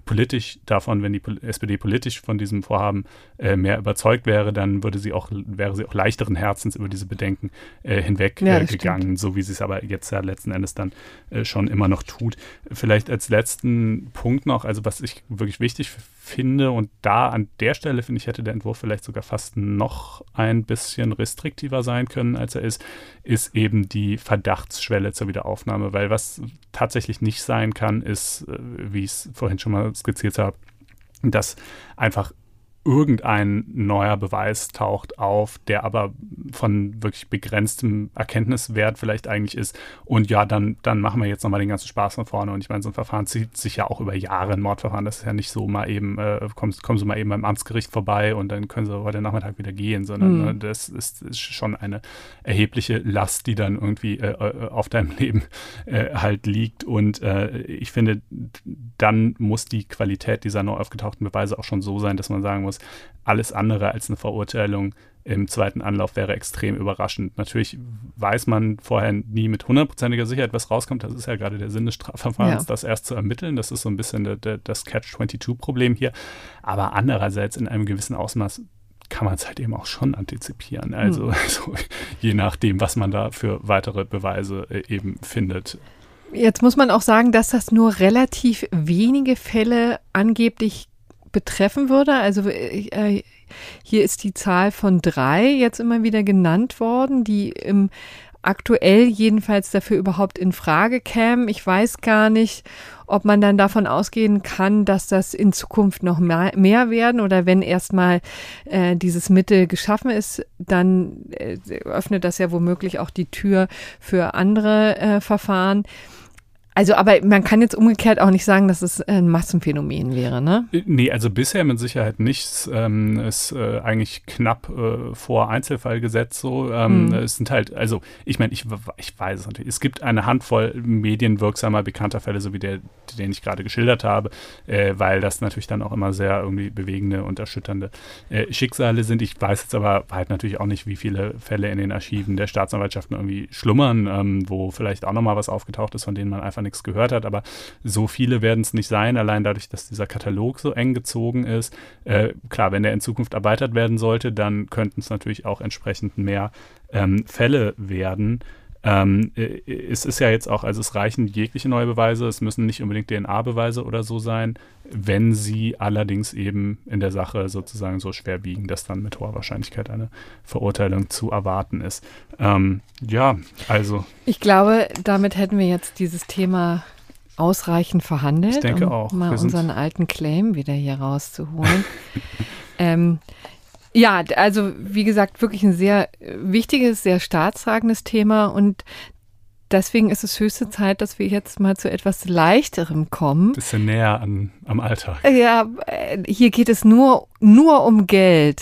politisch davon, wenn die S P D politisch von diesem Vorhaben äh, mehr überzeugt wäre, dann würde sie auch, wäre sie auch leichteren Herzens über diese Bedenken äh, hinweg ja, äh, gegangen, stimmt. So wie sie es aber jetzt ja letzten Endes dann äh, schon immer noch tut. Vielleicht als letzten Punkt noch, also was ich wirklich wichtig finde und da an der Stelle, finde ich, hätte der Entwurf vielleicht sogar fast noch ein bisschen restriktiver sein können, als er ist, ist eben die Verdachtsschwelle zur Wiederaufnahme, weil was tatsächlich nicht sein kann, ist, wie ich es vorhin schon mal skizziert habe, dass einfach irgendein neuer Beweis taucht auf, der aber von wirklich begrenztem Erkenntniswert vielleicht eigentlich ist. Und ja, dann, dann machen wir jetzt nochmal den ganzen Spaß von vorne. Und ich meine, so ein Verfahren zieht sich ja auch über Jahre, ein Mordverfahren. Das ist ja nicht so mal eben, äh, kommen, kommen Sie mal eben beim Amtsgericht vorbei und dann können Sie heute Nachmittag wieder gehen, sondern mhm. äh, das ist, ist schon eine erhebliche Last, die dann irgendwie äh, auf deinem Leben äh, halt liegt. Und äh, ich finde, dann muss die Qualität dieser neu aufgetauchten Beweise auch schon so sein, dass man sagen muss, alles andere als eine Verurteilung im zweiten Anlauf wäre extrem überraschend. Natürlich weiß man vorher nie mit hundertprozentiger Sicherheit, was rauskommt. Das ist ja gerade der Sinn des Strafverfahrens, ja. das erst zu ermitteln. Das ist so ein bisschen de, de, das Catch zweiundzwanzig-Problem hier. Aber andererseits in einem gewissen Ausmaß kann man es halt eben auch schon antizipieren. Also, hm. also je nachdem, was man da für weitere Beweise äh, eben findet. Jetzt muss man auch sagen, dass das nur relativ wenige Fälle angeblich betreffen würde. Also äh, hier ist die Zahl von drei jetzt immer wieder genannt worden, die im aktuell jedenfalls dafür überhaupt in Frage kämen. Ich weiß gar nicht, ob man dann davon ausgehen kann, dass das in Zukunft noch mehr, mehr werden oder wenn erstmal äh, dieses Mittel geschaffen ist, dann äh, öffnet das ja womöglich auch die Tür für andere äh, Verfahren. Also, aber man kann jetzt umgekehrt auch nicht sagen, dass es ein Massenphänomen wäre, ne? Nee, also bisher mit Sicherheit nichts. Ähm, ist äh, eigentlich knapp äh, vor Einzelfallgesetz so. Ähm, mhm. Es sind halt, also ich meine, ich, ich weiß es natürlich. Es gibt eine Handvoll medienwirksamer, bekannter Fälle, so wie der, den ich gerade geschildert habe, äh, weil das natürlich dann auch immer sehr irgendwie bewegende und erschütternde äh, Schicksale sind. Ich weiß jetzt aber halt natürlich auch nicht, wie viele Fälle in den Archiven der Staatsanwaltschaften irgendwie schlummern, ähm, wo vielleicht auch nochmal was aufgetaucht ist, von denen man einfach nichts gehört hat, aber so viele werden es nicht sein, allein dadurch, dass dieser Katalog so eng gezogen ist. Äh, klar, wenn der in Zukunft erweitert werden sollte, dann könnten es natürlich auch entsprechend mehr ähm, Fälle werden. Ähm, äh, es ist ja jetzt auch, also es reichen jegliche neue Beweise, es müssen nicht unbedingt D N A-Beweise oder so sein, wenn sie allerdings eben in der Sache sozusagen so schwer wiegen, dass dann mit hoher Wahrscheinlichkeit eine Verurteilung zu erwarten ist. Ähm, ja, also. Ich glaube, damit hätten wir jetzt dieses Thema ausreichend verhandelt, ich denke um auch. mal unseren alten Claim wieder hier rauszuholen. ähm, Ja, also wie gesagt, wirklich ein sehr wichtiges, sehr staatstragendes Thema und deswegen ist es höchste Zeit, dass wir jetzt mal zu etwas Leichterem kommen. Bisschen näher an, am Alltag. Ja, hier geht es nur, nur um Geld.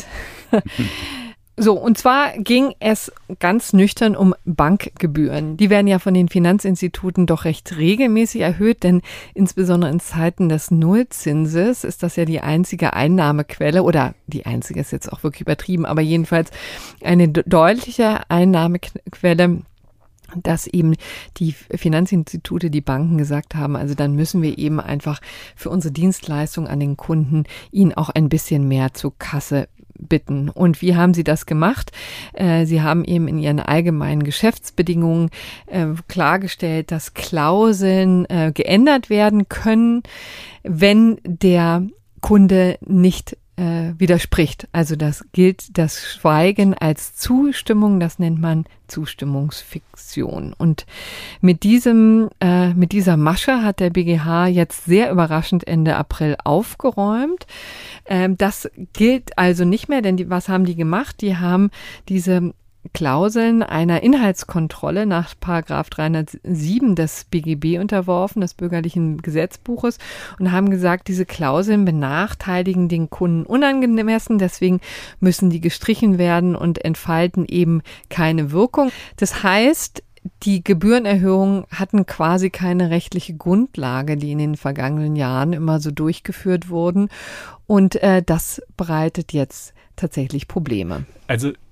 So, und zwar ging es ganz nüchtern um Bankgebühren. Die werden ja von den Finanzinstituten doch recht regelmäßig erhöht, denn insbesondere in Zeiten des Nullzinses ist das ja die einzige Einnahmequelle oder die einzige ist jetzt auch wirklich übertrieben, aber jedenfalls eine deutliche Einnahmequelle, dass eben die Finanzinstitute, die Banken gesagt haben, also dann müssen wir eben einfach für unsere Dienstleistung an den Kunden ihnen auch ein bisschen mehr zur Kasse bitten. Und wie haben sie das gemacht? Äh, sie haben eben in ihren allgemeinen Geschäftsbedingungen äh, klargestellt, dass Klauseln äh, geändert werden können, wenn der Kunde nicht äh, widerspricht. Also das gilt das Schweigen als Zustimmung, das nennt man Zustimmungsfiktion. Und mit diesem, äh, mit dieser Masche hat der B G H jetzt sehr überraschend Ende April aufgeräumt. Ähm, das gilt also nicht mehr, denn die, was haben die gemacht? Die haben diese Klauseln einer Inhaltskontrolle nach Paragraph dreihundertsieben des B G B unterworfen, des Bürgerlichen Gesetzbuches, und haben gesagt, diese Klauseln benachteiligen den Kunden unangemessen, deswegen müssen die gestrichen werden und entfalten eben keine Wirkung. Das heißt, die Gebührenerhöhungen hatten quasi keine rechtliche Grundlage, die in den vergangenen Jahren immer so durchgeführt wurden. Und äh, das bereitet jetzt tatsächlich Probleme. Also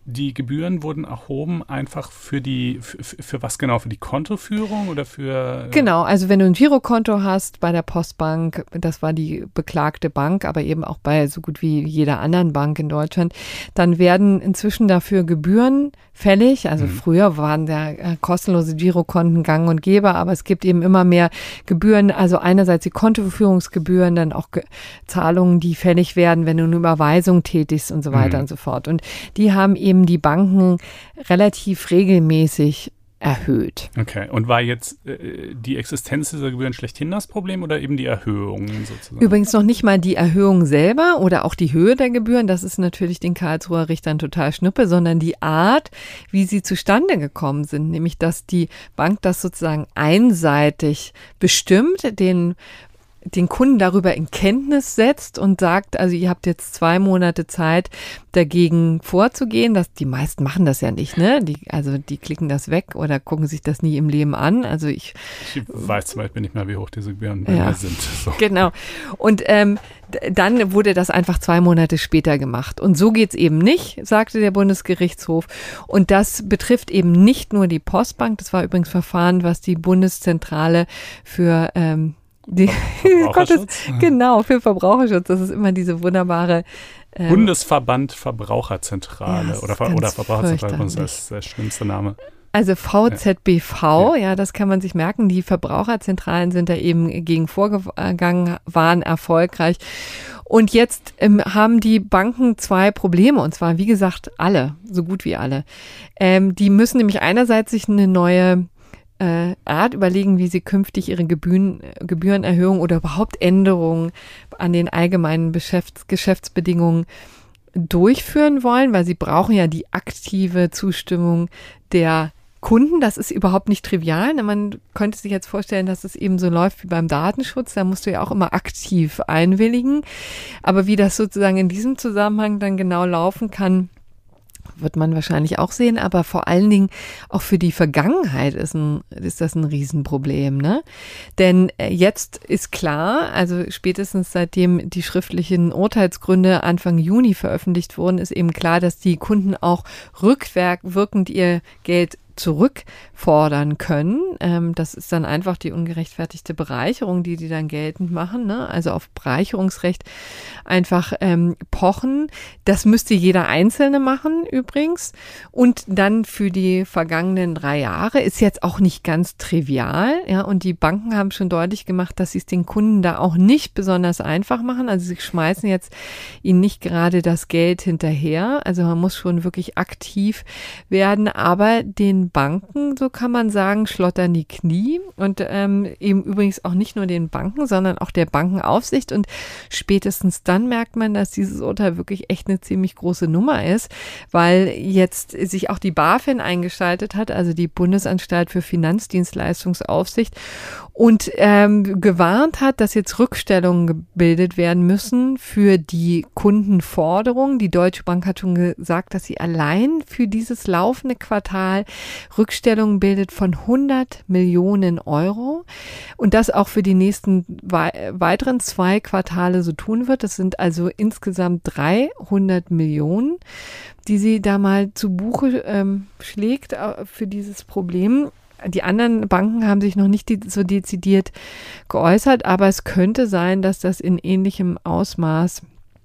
die Gebühren wurden erhoben einfach für die, für, für was genau? Für die Kontoführung oder für? Genau, also wenn du ein Girokonto hast bei der Postbank, das war die beklagte Bank, aber eben auch bei so gut wie jeder anderen Bank in Deutschland, dann werden inzwischen dafür Gebühren fällig. Also mhm. früher waren ja äh, kostenlose Girokonten gang und gäbe, aber es gibt eben immer mehr Gebühren. Also einerseits die Kontoführungsgebühren, dann auch Ge- Zahlungen, die fällig werden, wenn du eine Überweisung tätigst und so weiter mhm. und so fort. Und die haben eben die Banken relativ regelmäßig erhöht. Okay, und war jetzt äh, die Existenz dieser Gebühren schlechthin das Problem oder eben die Erhöhungen sozusagen? Übrigens noch nicht mal die Erhöhung selber oder auch die Höhe der Gebühren, das ist natürlich den Karlsruher Richtern total schnuppe, sondern die Art, wie sie zustande gekommen sind, nämlich dass die Bank das sozusagen einseitig bestimmt, den den Kunden darüber in Kenntnis setzt und sagt, also ihr habt jetzt zwei Monate Zeit, dagegen vorzugehen. Das, die meisten machen das ja nicht, ne? Die, also die klicken das weg oder gucken sich das nie im Leben an. Also ich, ich weiß zum Beispiel nicht mehr, wie hoch diese Gebühren bei ja, mir sind. So. Genau. Und ähm, dann wurde das einfach zwei Monate später gemacht. Und so geht's eben nicht, sagte der Bundesgerichtshof. Und das betrifft eben nicht nur die Postbank. Das war übrigens Verfahren, was die Bundeszentrale für ähm, Die, Gottes, genau, für Verbraucherschutz. Das ist immer diese wunderbare ähm, Bundesverband Verbraucherzentrale ja, oder, oder Verbraucherzentrale, das ist der schlimmste Name. Also V Z B V, ja. ja, das kann man sich merken. Die Verbraucherzentralen sind da eben gegen vorgegangen, waren erfolgreich. Und jetzt ähm, haben die Banken zwei Probleme, und zwar, wie gesagt, alle, so gut wie alle. Ähm, die müssen nämlich einerseits sich eine neue Äh, Art überlegen, wie sie künftig ihre Gebühren, Gebührenerhöhung oder überhaupt Änderungen an den allgemeinen Geschäfts- Geschäftsbedingungen durchführen wollen, weil sie brauchen ja die aktive Zustimmung der Kunden. Das ist überhaupt nicht trivial. Man könnte sich jetzt vorstellen, dass es eben so läuft wie beim Datenschutz. Da musst du ja auch immer aktiv einwilligen. Aber wie das sozusagen in diesem Zusammenhang dann genau laufen kann, wird man wahrscheinlich auch sehen, aber vor allen Dingen auch für die Vergangenheit ist, ein, ist das ein Riesenproblem, ne? Denn jetzt ist klar, also spätestens seitdem die schriftlichen Urteilsgründe Anfang Juni veröffentlicht wurden, ist eben klar, dass die Kunden auch rückwirkend ihr Geld zurückfordern können. Ähm, das ist dann einfach die ungerechtfertigte Bereicherung, die die dann geltend machen, ne? Also auf Bereicherungsrecht einfach ähm, pochen. Das müsste jeder Einzelne machen übrigens. Und dann für die vergangenen drei Jahre ist jetzt auch nicht ganz trivial. Ja? Und die Banken haben schon deutlich gemacht, dass sie es den Kunden da auch nicht besonders einfach machen. Also sie schmeißen jetzt ihnen nicht gerade das Geld hinterher. Also man muss schon wirklich aktiv werden, aber den Banken, so kann man sagen, schlottern die Knie und ähm, eben übrigens auch nicht nur den Banken, sondern auch der Bankenaufsicht, und spätestens dann merkt man, dass dieses Urteil wirklich echt eine ziemlich große Nummer ist, weil jetzt sich auch die BaFin eingeschaltet hat, also die Bundesanstalt für Finanzdienstleistungsaufsicht, und ähm, gewarnt hat, dass jetzt Rückstellungen gebildet werden müssen für die Kundenforderungen. Die Deutsche Bank hat schon gesagt, dass sie allein für dieses laufende Quartal Rückstellungen bildet von hundert Millionen Euro und das auch für die nächsten wei- weiteren zwei Quartale so tun wird. Das sind also insgesamt dreihundert Millionen, die sie da mal zu Buche ähm, schlägt äh, für dieses Problem. Die anderen Banken haben sich noch nicht de- so dezidiert geäußert, aber es könnte sein, dass das in ähnlichem Ausmaß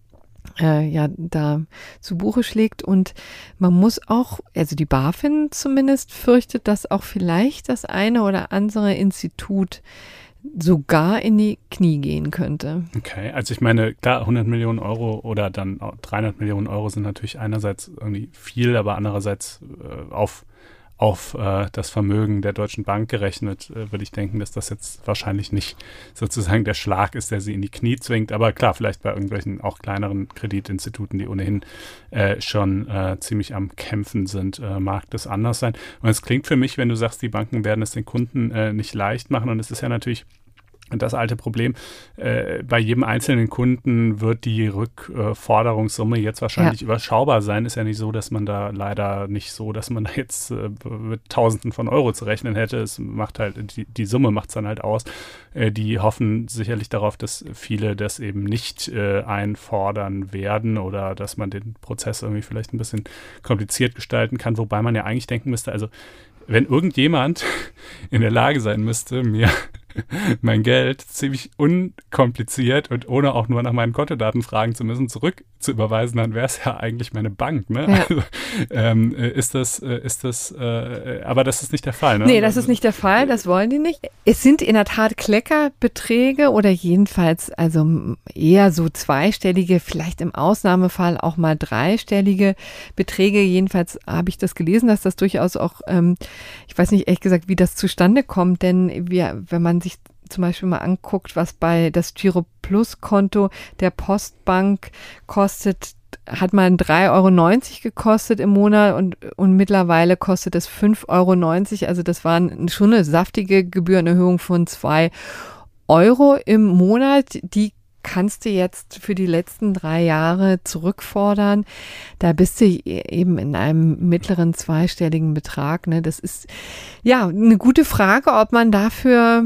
Äh, ja, da zu Buche schlägt, und man muss auch, also die BaFin zumindest fürchtet, dass auch vielleicht das eine oder andere Institut sogar in die Knie gehen könnte. Okay, also ich meine, klar, hundert Millionen Euro oder dann auch dreihundert Millionen Euro sind natürlich einerseits irgendwie viel, aber andererseits äh, auf auf äh, das Vermögen der Deutschen Bank gerechnet, äh, würde ich denken, dass das jetzt wahrscheinlich nicht sozusagen der Schlag ist, der sie in die Knie zwingt. Aber klar, vielleicht bei irgendwelchen auch kleineren Kreditinstituten, die ohnehin äh, schon äh, ziemlich am Kämpfen sind, äh, mag das anders sein. Und es klingt für mich, wenn du sagst, die Banken werden es den Kunden äh, nicht leicht machen. Und es ist ja natürlich Und das alte Problem, äh, bei jedem einzelnen Kunden wird die Rückforderungssumme jetzt wahrscheinlich ja. überschaubar sein. Ist ja nicht so, dass man da leider nicht so, dass man da jetzt äh, mit Tausenden von Euro zu rechnen hätte. Es macht halt, die, die Summe macht es dann halt aus. Äh, die hoffen sicherlich darauf, dass viele das eben nicht äh, einfordern werden oder dass man den Prozess irgendwie vielleicht ein bisschen kompliziert gestalten kann. Wobei man ja eigentlich denken müsste, also wenn irgendjemand in der Lage sein müsste, mir mein Geld ziemlich unkompliziert und ohne auch nur nach meinen Kontodaten fragen zu müssen, zurück zu überweisen, dann wäre es ja eigentlich meine Bank. Ne? Ja. Also, ähm, ist das, ist das, äh, aber das ist nicht der Fall. Ne? Nee, das ist nicht der Fall, das wollen die nicht. Es sind in der Tat Kleckerbeträge oder jedenfalls also eher so zweistellige, vielleicht im Ausnahmefall auch mal dreistellige Beträge. Jedenfalls habe ich das gelesen, dass das durchaus auch, ähm, ich weiß nicht ehrlich gesagt, wie das zustande kommt, denn wir, wenn man sich zum Beispiel mal anguckt, was bei das Giro Plus Konto der Postbank kostet, hat mal drei Euro neunzig gekostet im Monat und, und mittlerweile kostet es fünf Euro neunzig. Also das war schon eine saftige Gebührenerhöhung von zwei Euro im Monat. Die kannst du jetzt für die letzten drei Jahre zurückfordern. Da bist du eben in einem mittleren zweistelligen Betrag. Ne? Das ist ja eine gute Frage, ob man dafür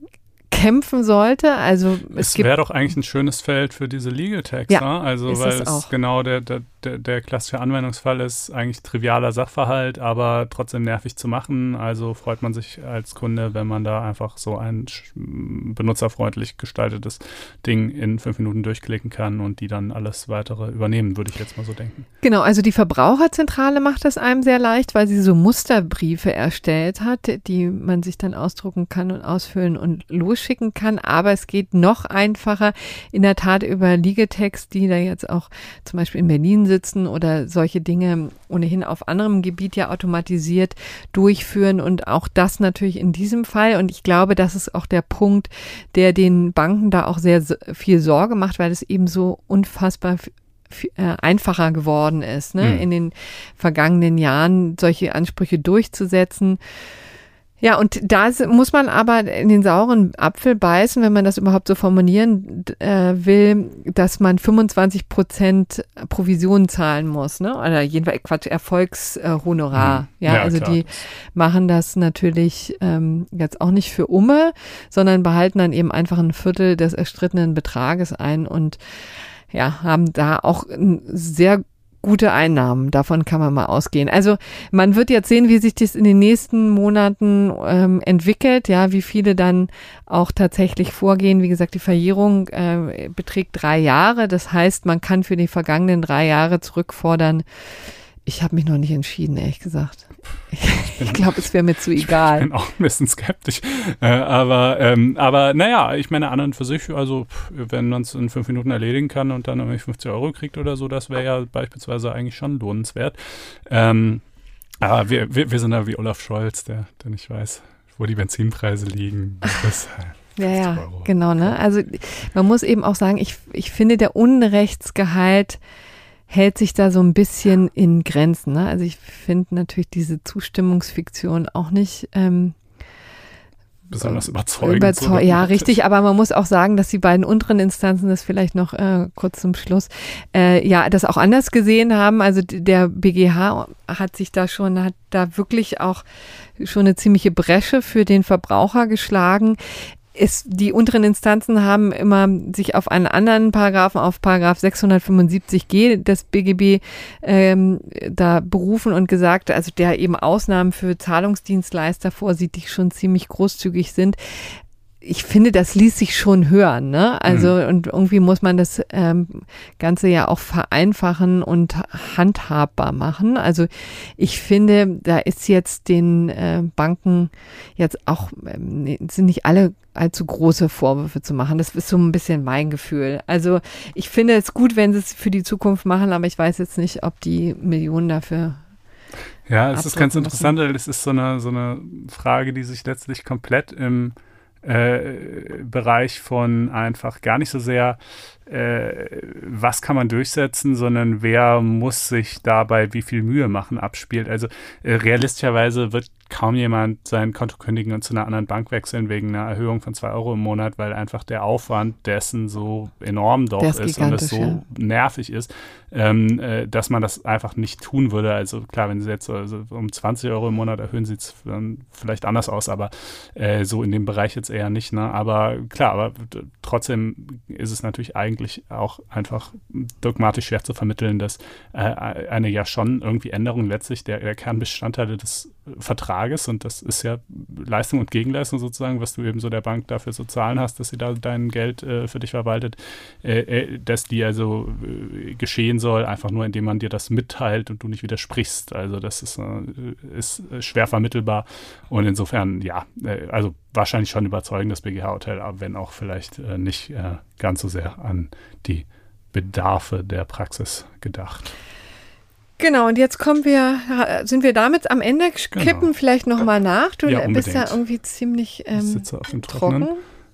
kämpfen sollte. Also es, es wäre doch eigentlich ein schönes Feld für diese Legal Tax, ja, ne? Also weil es, es genau der, der, der, der klassische Anwendungsfall ist eigentlich trivialer Sachverhalt, aber trotzdem nervig zu machen. Also freut man sich als Kunde, wenn man da einfach so ein benutzerfreundlich gestaltetes Ding in fünf Minuten durchklicken kann und die dann alles weitere übernehmen, würde ich jetzt mal so denken. Genau, also die Verbraucherzentrale macht das einem sehr leicht, weil sie so Musterbriefe erstellt hat, die man sich dann ausdrucken kann und ausfüllen und losschicken kann. Aber es geht noch einfacher, in der Tat über Legaltex, die da jetzt auch zum Beispiel in Berlin sitzen oder solche Dinge ohnehin auf anderem Gebiet ja automatisiert durchführen und auch das natürlich in diesem Fall. Und ich glaube, das ist auch der Punkt, der den Banken da auch sehr viel Sorge macht, weil es eben so unfassbar einfacher geworden ist, ne, mhm. in den vergangenen Jahren solche Ansprüche durchzusetzen. Ja, und da muss man aber in den sauren Apfel beißen, wenn man das überhaupt so formulieren äh, will, dass man fünfundzwanzig Prozent Provision zahlen muss, ne? Oder jedenfalls Quatsch, Erfolgshonorar. Mhm. Ja, ja, also klar. Die machen das natürlich ähm, jetzt auch nicht für Umme, sondern behalten dann eben einfach ein Viertel des erstrittenen Betrages ein und ja, haben da auch ein sehr gute Einnahmen, davon kann man mal ausgehen. Also man wird jetzt sehen, wie sich das in den nächsten Monaten ähm, entwickelt, ja, wie viele dann auch tatsächlich vorgehen. Wie gesagt, die Verjährung äh, beträgt drei Jahre. Das heißt, man kann für die vergangenen drei Jahre zurückfordern. Ich habe mich noch nicht entschieden, ehrlich gesagt. Ich, ich glaube, es wäre mir zu egal. Ich bin auch ein bisschen skeptisch. Äh, aber, ähm, aber naja, ich meine, an und für sich, also wenn man es in fünf Minuten erledigen kann und dann irgendwie fünfzig Euro kriegt oder so, das wäre ja beispielsweise eigentlich schon lohnenswert. Ähm, aber wir, wir, wir sind da wie Olaf Scholz, der, der nicht weiß, wo die Benzinpreise liegen. Das, ja, ja, genau. Ne? Also man muss eben auch sagen, ich, ich finde, der Unrechtsgehalt hält sich da so ein bisschen in Grenzen. Ne? Also ich finde natürlich diese Zustimmungsfiktion auch nicht ähm, besonders überzeugend. Überzeug- ja, richtig, aber man muss auch sagen, dass die beiden unteren Instanzen, das vielleicht noch äh, kurz zum Schluss, äh, ja, das auch anders gesehen haben. Also der B G H hat sich da schon, hat da wirklich auch schon eine ziemliche Bresche für den Verbraucher geschlagen. Ist, die unteren Instanzen haben immer sich auf einen anderen Paragraphen, auf Paragraph sechshundertfünfundsiebzig G des B G B ähm, da berufen und gesagt, also der eben Ausnahmen für Zahlungsdienstleister vorsieht, die schon ziemlich großzügig sind. Ich finde, das ließ sich schon hören, ne? Also, mhm. und irgendwie muss man das ähm, Ganze ja auch vereinfachen und handhabbar machen. Also, ich finde, da ist jetzt den äh, Banken jetzt auch, ähm, sind nicht alle allzu große Vorwürfe zu machen. Das ist so ein bisschen mein Gefühl. Also, ich finde es gut, wenn sie es für die Zukunft machen, aber ich weiß jetzt nicht, ob die Millionen dafür Ja, es ist ganz interessant, weil es ist so eine, so eine Frage, die sich letztlich komplett im Äh, Bereich von einfach gar nicht so sehr, äh, was kann man durchsetzen, sondern wer muss sich dabei wie viel Mühe machen, abspielt. Also äh, realistischerweise wird kaum jemand sein Konto kündigen und zu einer anderen Bank wechseln wegen einer Erhöhung von zwei Euro im Monat, weil einfach der Aufwand dessen so enorm doch ist, ist und es so ja. nervig ist, ähm, äh, dass man das einfach nicht tun würde. Also klar, wenn Sie jetzt so, also um zwanzig Euro im Monat erhöhen, sieht es vielleicht anders aus, aber äh, so in dem Bereich jetzt eher nicht. Ne? Aber klar, aber trotzdem ist es natürlich eigentlich auch einfach dogmatisch schwer zu vermitteln, dass äh, eine ja schon irgendwie Änderung letztlich der, der Kernbestandteile des Vertrages, und das ist ja Leistung und Gegenleistung sozusagen, was du eben so der Bank dafür so zahlen hast, dass sie da dein Geld äh, für dich verwaltet, äh, äh, dass die also äh, geschehen soll, einfach nur indem man dir das mitteilt und du nicht widersprichst. Also das ist, äh, ist schwer vermittelbar und insofern, ja, äh, also wahrscheinlich schon überzeugend, das B G H-Hotel, aber wenn auch vielleicht äh, nicht äh, ganz so sehr an die Bedarfe der Praxis gedacht. Genau, und jetzt kommen wir, sind wir damit am Ende, kippen genau. vielleicht nochmal nach. Du ja, bist ja irgendwie ziemlich ähm, ich sitze auf dem trocken.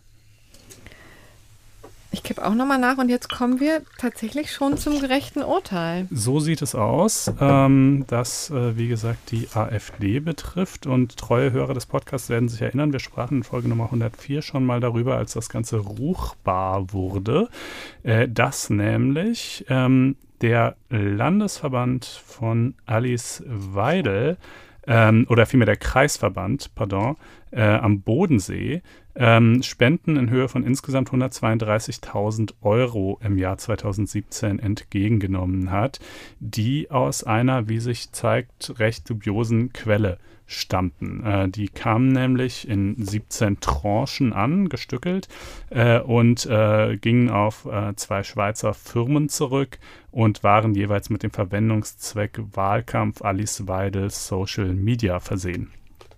Ich kippe auch nochmal nach und jetzt kommen wir tatsächlich schon zum gerechten Urteil. So sieht es aus, ähm, das, äh, wie gesagt, die AfD betrifft, und treue Hörer des Podcasts werden sich erinnern, wir sprachen in Folge Nummer hundertvier schon mal darüber, als das Ganze ruchbar wurde, äh, dass nämlich ähm, der Landesverband von Alice Weidel, ähm, oder vielmehr der Kreisverband, pardon, äh, am Bodensee, ähm, Spenden in Höhe von insgesamt hundertzweiunddreißigtausend Euro im Jahr zweitausendsiebzehn entgegengenommen hat, die aus einer, wie sich zeigt, recht dubiosen Quelle stammten. Äh, die kamen nämlich in siebzehn Tranchen an, gestückelt, äh, und äh, gingen auf äh, zwei Schweizer Firmen zurück und waren jeweils mit dem Verwendungszweck Wahlkampf Alice Weidel Social Media versehen.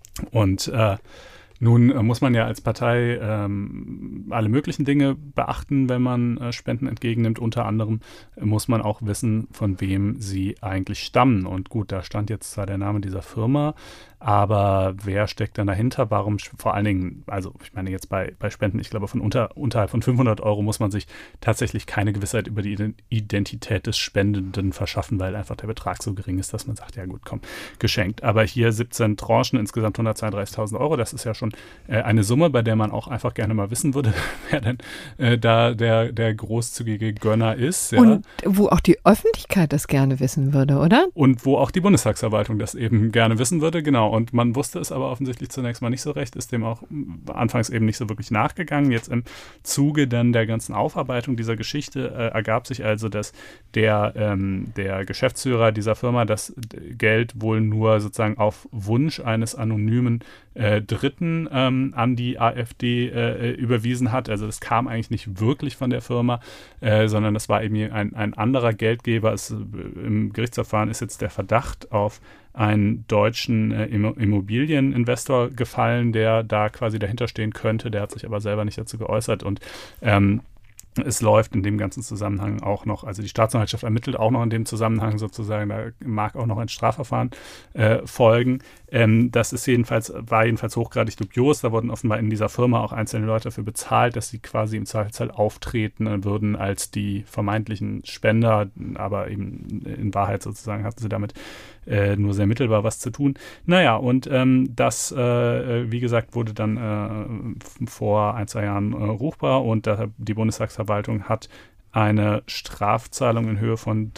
Und äh, Nun äh, muss man ja als Partei ähm, alle möglichen Dinge beachten, wenn man äh, Spenden entgegennimmt. Unter anderem äh, muss man auch wissen, von wem sie eigentlich stammen. Und gut, da stand jetzt zwar der Name dieser Firma, aber wer steckt dann dahinter? Warum vor allen Dingen, also ich meine jetzt bei, bei Spenden, ich glaube von unter, unterhalb von fünfhundert Euro muss man sich tatsächlich keine Gewissheit über die Identität des Spendenden verschaffen, weil einfach der Betrag so gering ist, dass man sagt, ja gut, komm, geschenkt. Aber hier siebzehn Tranchen, insgesamt hundertzweiunddreißigtausend Euro, das ist ja schon äh, eine Summe, bei der man auch einfach gerne mal wissen würde, wer denn äh, da der, der großzügige Gönner ist. Ja. Und wo auch die Öffentlichkeit das gerne wissen würde, oder? Und wo auch die Bundestagsverwaltung das eben gerne wissen würde, genau. Und man wusste es aber offensichtlich zunächst mal nicht so recht, ist dem auch anfangs eben nicht so wirklich nachgegangen. Jetzt im Zuge dann der ganzen Aufarbeitung dieser Geschichte äh, ergab sich also, dass der, ähm, der Geschäftsführer dieser Firma das Geld wohl nur sozusagen auf Wunsch eines anonymen äh, Dritten ähm, an die AfD äh, überwiesen hat. Also das kam eigentlich nicht wirklich von der Firma, äh, sondern das war eben ein, ein anderer Geldgeber. Es, im Gerichtsverfahren ist jetzt der Verdacht auf einen deutschen äh, Immobilieninvestor gefallen, der da quasi dahinter stehen könnte. Der hat sich aber selber nicht dazu geäußert, und ähm, es läuft in dem ganzen Zusammenhang auch noch, also die Staatsanwaltschaft ermittelt auch noch in dem Zusammenhang sozusagen, da mag auch noch ein Strafverfahren äh, folgen. Ähm, das ist jedenfalls, war jedenfalls hochgradig dubios. Da wurden offenbar in dieser Firma auch einzelne Leute dafür bezahlt, dass sie quasi im Zweifelsfall auftreten würden als die vermeintlichen Spender, aber eben in Wahrheit sozusagen hatten sie damit äh, nur sehr mittelbar was zu tun. Naja, und ähm, das, äh, wie gesagt, wurde dann äh, vor ein, zwei Jahren äh, ruchbar, und äh, die Bundestagsverwaltung hat eine Strafzahlung in Höhe von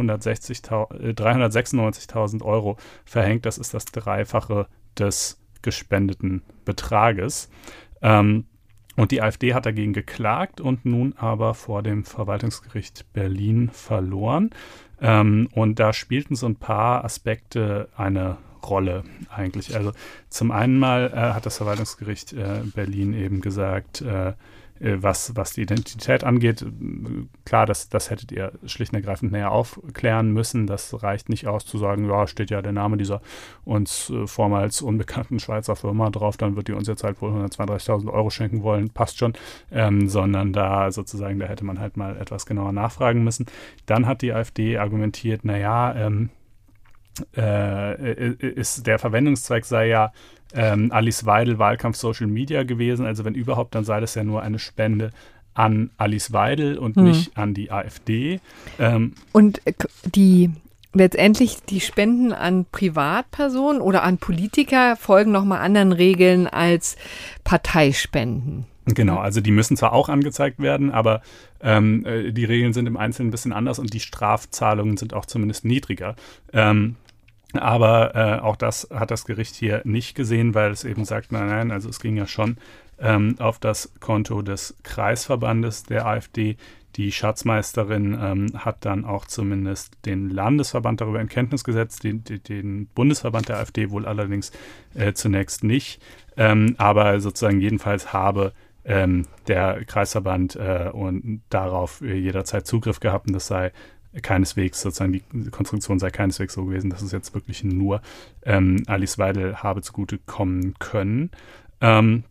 dreihundertsechsundneunzigtausend Euro verhängt. Das ist das Dreifache des gespendeten Betrages. Ähm, und die AfD hat dagegen geklagt und nun aber vor dem Verwaltungsgericht Berlin verloren. Ähm, und da spielten so ein paar Aspekte eine Rolle eigentlich. Also zum einen mal äh, hat das Verwaltungsgericht äh, Berlin eben gesagt, äh, Was, was die Identität angeht, klar, das, das hättet ihr schlicht und ergreifend näher aufklären müssen. Das reicht nicht aus zu sagen, ja, steht ja der Name dieser uns äh, vormals unbekannten Schweizer Firma drauf, dann wird die uns jetzt halt wohl hundertzweiunddreißigtausend Euro schenken wollen, passt schon, ähm, sondern da sozusagen, da hätte man halt mal etwas genauer nachfragen müssen. Dann hat die AfD argumentiert, naja, ähm, äh, ist, der Verwendungszweck sei ja ähm, Alice Weidel Wahlkampf Social Media gewesen, also wenn überhaupt, dann sei das ja nur eine Spende an Alice Weidel und hm. nicht an die AfD. Ähm, und die letztendlich die Spenden an Privatpersonen oder an Politiker folgen nochmal anderen Regeln als Parteispenden. Genau, also die müssen zwar auch angezeigt werden, aber ähm, die Regeln sind im Einzelnen ein bisschen anders und die Strafzahlungen sind auch zumindest niedriger. Ähm, aber äh, auch das hat das Gericht hier nicht gesehen, weil es eben sagt, nein, nein, also es ging ja schon ähm, auf das Konto des Kreisverbandes der AfD. Die Schatzmeisterin ähm, hat dann auch zumindest den Landesverband darüber in Kenntnis gesetzt, den, den Bundesverband der AfD wohl allerdings äh, zunächst nicht. Ähm, aber sozusagen jedenfalls habe ähm, der Kreisverband äh, und darauf äh, jederzeit Zugriff gehabt, und das sei keineswegs, sozusagen die Konstruktion sei keineswegs so gewesen, dass es jetzt wirklich nur ähm, Alice Weidel habe zugutekommen können. Ähm,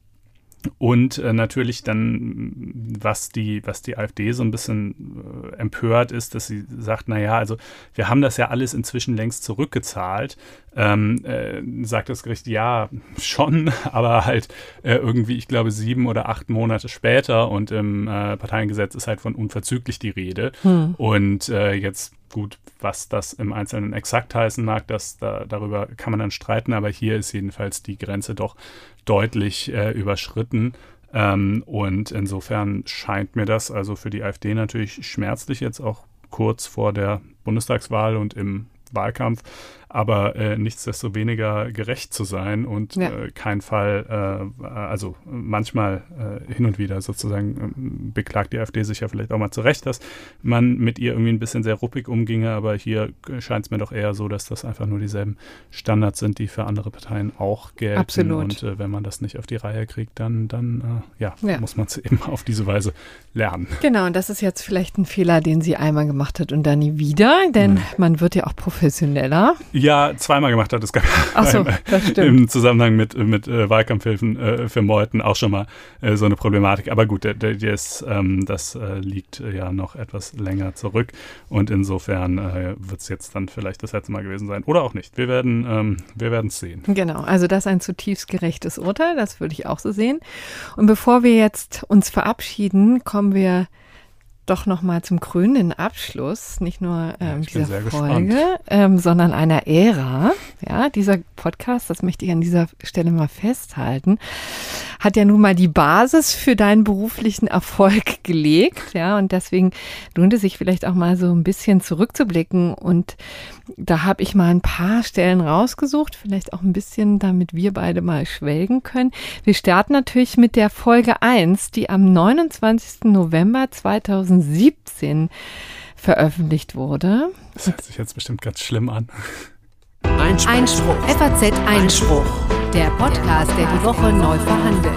Und äh, natürlich dann, was die, was die AfD so ein bisschen äh, empört ist, dass sie sagt, naja, also wir haben das ja alles inzwischen längst zurückgezahlt. Ähm, äh, sagt das Gericht, ja, schon, aber halt äh, irgendwie, ich glaube, sieben oder acht Monate später, und im äh, Parteiengesetz ist halt von unverzüglich die Rede. Hm. Und äh, jetzt gut, was das im Einzelnen exakt heißen mag, das, da, darüber kann man dann streiten, aber hier ist jedenfalls die Grenze doch deutlich äh, überschritten. Ähm, und insofern scheint mir das also für die AfD natürlich schmerzlich, jetzt auch kurz vor der Bundestagswahl und im Wahlkampf, aber äh, nichtsdestoweniger gerecht zu sein und ja. äh, kein Fall, äh, also manchmal äh, hin und wieder sozusagen äh, beklagt die AfD sich ja vielleicht auch mal zu Recht, dass man mit ihr irgendwie ein bisschen sehr ruppig umginge, aber hier scheint es mir doch eher so, dass das einfach nur dieselben Standards sind, die für andere Parteien auch gelten. Absolut. Und äh, wenn man das nicht auf die Reihe kriegt, dann, dann äh, ja, ja. muss man es eben auf diese Weise lernen. Genau, und das ist jetzt vielleicht ein Fehler, den sie einmal gemacht hat und dann nie wieder, denn hm. man wird ja auch professioneller. Ja, zweimal gemacht hat. Es gab Ach so, das stimmt. im Zusammenhang mit, mit äh, Wahlkampfhilfen äh, für Meuthen auch schon mal äh, so eine Problematik. Aber gut, der, der, der ist, ähm, das äh, liegt äh, ja noch etwas länger zurück. Und insofern äh, wird es jetzt dann vielleicht das letzte Mal gewesen sein. Oder auch nicht. Wir werden ähm, wir werden es sehen. Genau, also das ist ein zutiefst gerechtes Urteil. Das würde ich auch so sehen. Und bevor wir jetzt uns verabschieden, kommen wir doch nochmal zum krönenden Abschluss, nicht nur ähm, ja, dieser Folge, ähm, sondern einer Ära. Ja, dieser Podcast, das möchte ich an dieser Stelle mal festhalten, hat ja nun mal die Basis für deinen beruflichen Erfolg gelegt. Ja, und deswegen lohnt es sich vielleicht auch mal so ein bisschen zurückzublicken. Und da habe ich mal ein paar Stellen rausgesucht, vielleicht auch ein bisschen, damit wir beide mal schwelgen können. Wir starten natürlich mit der Folge eins, die am neunundzwanzigsten November zweitausendsiebzehn veröffentlicht wurde. Das hört sich jetzt bestimmt ganz schlimm an. Einspruch. Einspruch. F A Z Einspruch. Der Podcast, der die Woche neu verhandelt.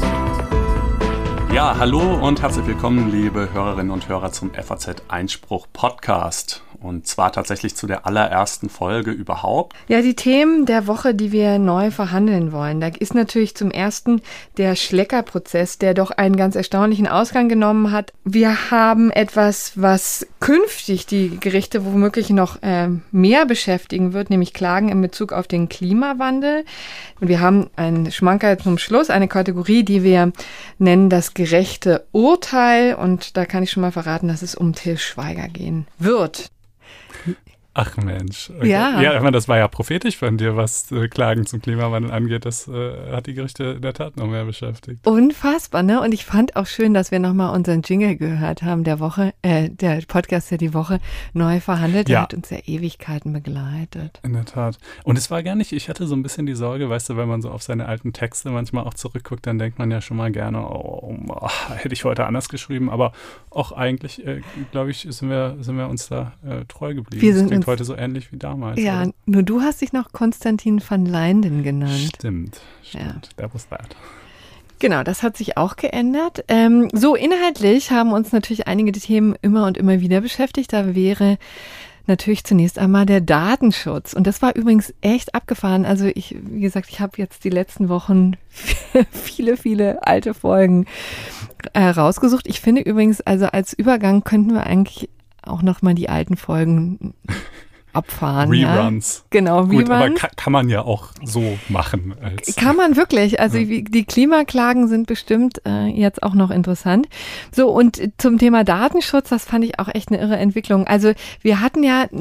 Ja, hallo und herzlich willkommen, liebe Hörerinnen und Hörer, zum F A Z Einspruch Podcast. Und zwar tatsächlich zu der allerersten Folge überhaupt. Ja, die Themen der Woche, die wir neu verhandeln wollen. Da ist natürlich zum ersten der Schlecker-Prozess, der doch einen ganz erstaunlichen Ausgang genommen hat. Wir haben etwas, was künftig die Gerichte womöglich noch äh, mehr beschäftigen wird, nämlich Klagen in Bezug auf den Klimawandel. Und wir haben einen Schmankerl zum Schluss, eine Kategorie, die wir nennen das gerechte Urteil. Und da kann ich schon mal verraten, dass es um Til Schweiger gehen wird. Ach Mensch. Okay. Ja. Ja, ich meine, das war ja prophetisch von dir, was äh, Klagen zum Klimawandel angeht. Das äh, hat die Gerichte in der Tat noch mehr beschäftigt. Unfassbar, ne? Und ich fand auch schön, dass wir nochmal unseren Jingle gehört haben, der Woche, äh, der Podcast, der die Woche neu verhandelt. Der ja. hat uns ja Ewigkeiten begleitet. In der Tat. Und es war gar nicht, ich hatte so ein bisschen die Sorge, weißt du, wenn man so auf seine alten Texte manchmal auch zurückguckt, dann denkt man ja schon mal gerne, oh, oh hätte ich heute anders geschrieben. Aber auch eigentlich, äh, glaube ich, sind wir, sind wir uns da äh, treu geblieben. Wir sind heute so ähnlich wie damals. Ja, oder? Nur du hast dich noch Konstantin van Leinden genannt. Stimmt, stimmt. Ja. That was that. Genau, das hat sich auch geändert. Ähm, so, inhaltlich haben uns natürlich einige Themen immer und immer wieder beschäftigt. Da wäre natürlich zunächst einmal der Datenschutz. Und das war übrigens echt abgefahren. Also ich, wie gesagt, ich habe jetzt die letzten Wochen viele, viele alte Folgen äh, rausgesucht. Ich finde übrigens, also als Übergang könnten wir eigentlich auch nochmal die alten Folgen abfahren. Reruns. Ja? Genau, Gut, Reruns. aber kann, kann man ja auch so machen. Als kann man wirklich. Also ja. Die Klimaklagen sind bestimmt äh, jetzt auch noch interessant. So, und zum Thema Datenschutz, das fand ich auch echt eine irre Entwicklung. Also wir hatten ja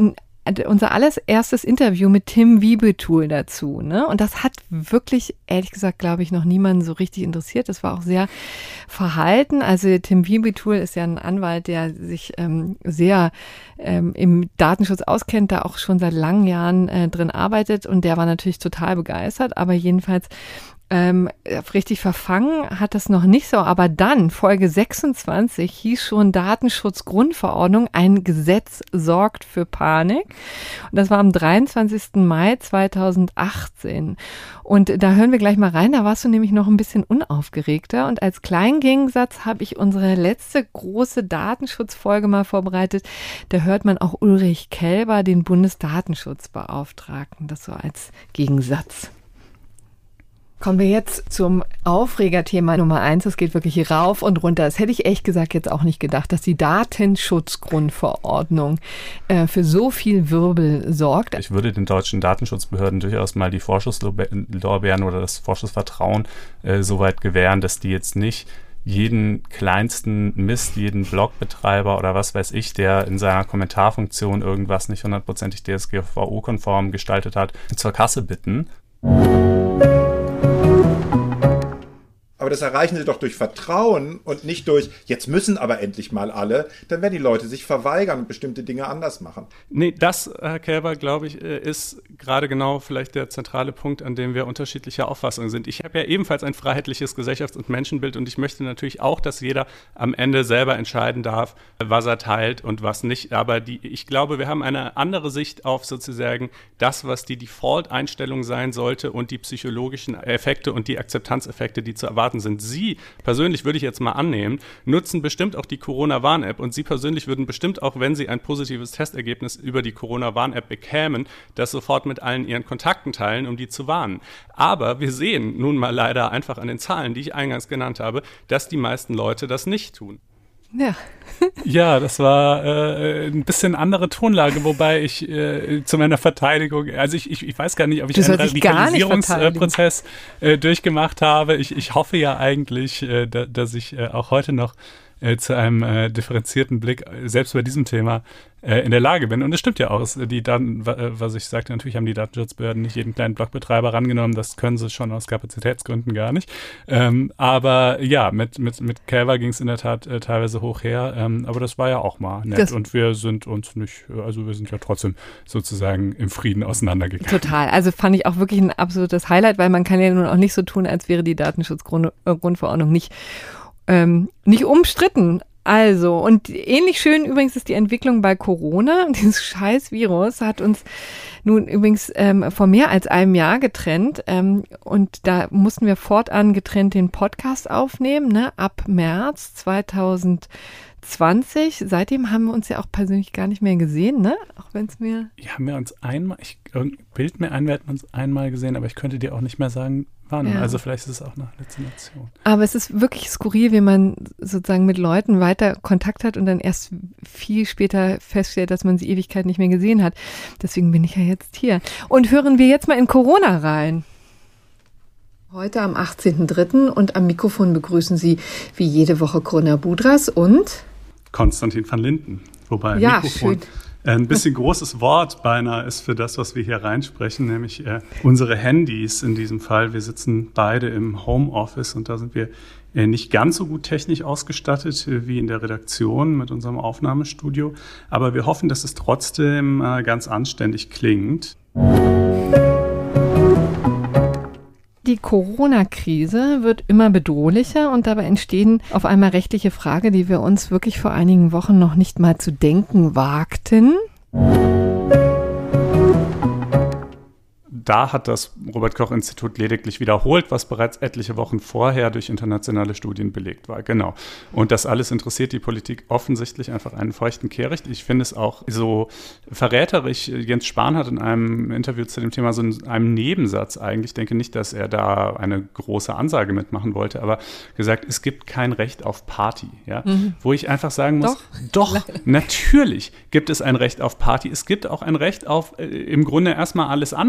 unser allererstes Interview mit Tim Wiebetool dazu, ne? Und das hat wirklich, ehrlich gesagt, glaube ich, noch niemanden so richtig interessiert. Das war auch sehr verhalten. Also Tim Wiebetool ist ja ein Anwalt, der sich ähm, sehr ähm, im Datenschutz auskennt, da auch schon seit langen Jahren äh, drin arbeitet und der war natürlich total begeistert, aber jedenfalls Ähm, richtig verfangen hat das noch nicht so, aber dann, Folge sechsundzwanzig, hieß schon Datenschutzgrundverordnung, ein Gesetz sorgt für Panik. Und das war am dreiundzwanzigsten Mai zweitausendachtzehn. Und da hören wir gleich mal rein, da warst du nämlich noch ein bisschen unaufgeregter. Und als Kleingegensatz habe ich unsere letzte große Datenschutzfolge mal vorbereitet. Da hört man auch Ulrich Kelber, den Bundesdatenschutzbeauftragten, das so als Gegensatz. Kommen wir jetzt zum Aufregerthema Nummer eins. Es geht wirklich rauf und runter. Das hätte ich echt gesagt jetzt auch nicht gedacht, dass die Datenschutzgrundverordnung äh, für so viel Wirbel sorgt. Ich würde den deutschen Datenschutzbehörden durchaus mal die Vorschusslorbeeren oder das Vorschussvertrauen äh, so weit gewähren, dass die jetzt nicht jeden kleinsten Mist, jeden Blogbetreiber oder was weiß ich, der in seiner Kommentarfunktion irgendwas nicht hundertprozentig D S G V O-konform gestaltet hat, zur Kasse bitten. Aber das erreichen sie doch durch Vertrauen und nicht durch, jetzt müssen aber endlich mal alle, dann werden die Leute sich verweigern und bestimmte Dinge anders machen. Nee, das, Herr Kelber, glaube ich, ist gerade genau vielleicht der zentrale Punkt, an dem wir unterschiedlicher Auffassung sind. Ich habe ja ebenfalls ein freiheitliches Gesellschafts- und Menschenbild und ich möchte natürlich auch, dass jeder am Ende selber entscheiden darf, was er teilt und was nicht. Aber die, ich glaube, wir haben eine andere Sicht auf sozusagen das, was die Default-Einstellung sein sollte und die psychologischen Effekte und die Akzeptanzeffekte, die zu erwarten sind. Sie persönlich, würde ich jetzt mal annehmen, nutzen bestimmt auch die Corona-Warn-App und Sie persönlich würden bestimmt auch, wenn Sie ein positives Testergebnis über die Corona-Warn-App bekämen, das sofort mit allen Ihren Kontakten teilen, um die zu warnen. Aber wir sehen nun mal leider einfach an den Zahlen, die ich eingangs genannt habe, dass die meisten Leute das nicht tun. Ja. Ja, das war äh, ein bisschen andere Tonlage, wobei ich äh, zu meiner Verteidigung, also ich, ich, ich weiß gar nicht, ob ich du einen Radikalisierungsprozess äh, durchgemacht habe. Ich, ich hoffe ja eigentlich, äh, da, dass ich äh, auch heute noch äh, zu einem äh, differenzierten Blick, äh, selbst bei diesem Thema, äh, in der Lage bin. Und es stimmt ja auch, die Daten, was ich sagte, natürlich haben die Datenschutzbehörden nicht jeden kleinen Blogbetreiber rangenommen, das können sie schon aus Kapazitätsgründen gar nicht. Ähm, aber ja, mit, mit, mit Kelber ging es in der Tat äh, teilweise hoch her, ähm, aber das war ja auch mal nett das und wir sind uns nicht, also wir sind ja trotzdem sozusagen im Frieden auseinandergegangen. Total, also fand ich auch wirklich ein absolutes Highlight, weil man kann ja nun auch nicht so tun, als wäre die Datenschutzgrundverordnung nicht, ähm, nicht umstritten. Also, und ähnlich schön übrigens ist die Entwicklung bei Corona. Dieses scheiß Virus hat uns nun übrigens ähm, vor mehr als einem Jahr getrennt. Ähm, und da mussten wir fortan getrennt den Podcast aufnehmen, ne, ab März zweitausendzwanzig. Seitdem haben wir uns ja auch persönlich gar nicht mehr gesehen, ne? Auch wenn es mir... Ja, haben wir uns einmal, ich bild mir ein, wir hätten uns einmal gesehen, aber ich könnte dir auch nicht mehr sagen, wann. Ja. Also vielleicht ist es auch eine Halluzination. Aber es ist wirklich skurril, wie man sozusagen mit Leuten weiter Kontakt hat und dann erst viel später feststellt, dass man sie Ewigkeit nicht mehr gesehen hat. Deswegen bin ich ja jetzt hier. Und hören wir jetzt mal in Corona rein. Heute am achtzehnten dritten und am Mikrofon begrüßen Sie wie jede Woche Corona Budras und Konstantin van Linden. Wobei ja, Mikrofon schön. ein bisschen großes Wort beinahe ist für das, was wir hier reinsprechen, nämlich äh, unsere Handys in diesem Fall. Wir sitzen beide im Homeoffice und da sind wir äh, nicht ganz so gut technisch ausgestattet äh, wie in der Redaktion mit unserem Aufnahmestudio. Aber wir hoffen, dass es trotzdem äh, ganz anständig klingt. Die Corona-Krise wird immer bedrohlicher und dabei entstehen auf einmal rechtliche Fragen, die wir uns wirklich vor einigen Wochen noch nicht mal zu denken wagten. Da hat das Robert-Koch-Institut lediglich wiederholt, was bereits etliche Wochen vorher durch internationale Studien belegt war. Genau. Und das alles interessiert die Politik offensichtlich einfach einen feuchten Kehricht. Ich finde es auch so verräterisch. Jens Spahn hat in einem Interview zu dem Thema so in einem Nebensatz eigentlich, ich denke nicht, dass er da eine große Ansage mitmachen wollte, aber gesagt, es gibt kein Recht auf Party. Ja? Mhm. Wo ich einfach sagen muss, doch, doch natürlich gibt es ein Recht auf Party. Es gibt auch ein Recht auf äh, im Grunde erstmal alles andere, sofern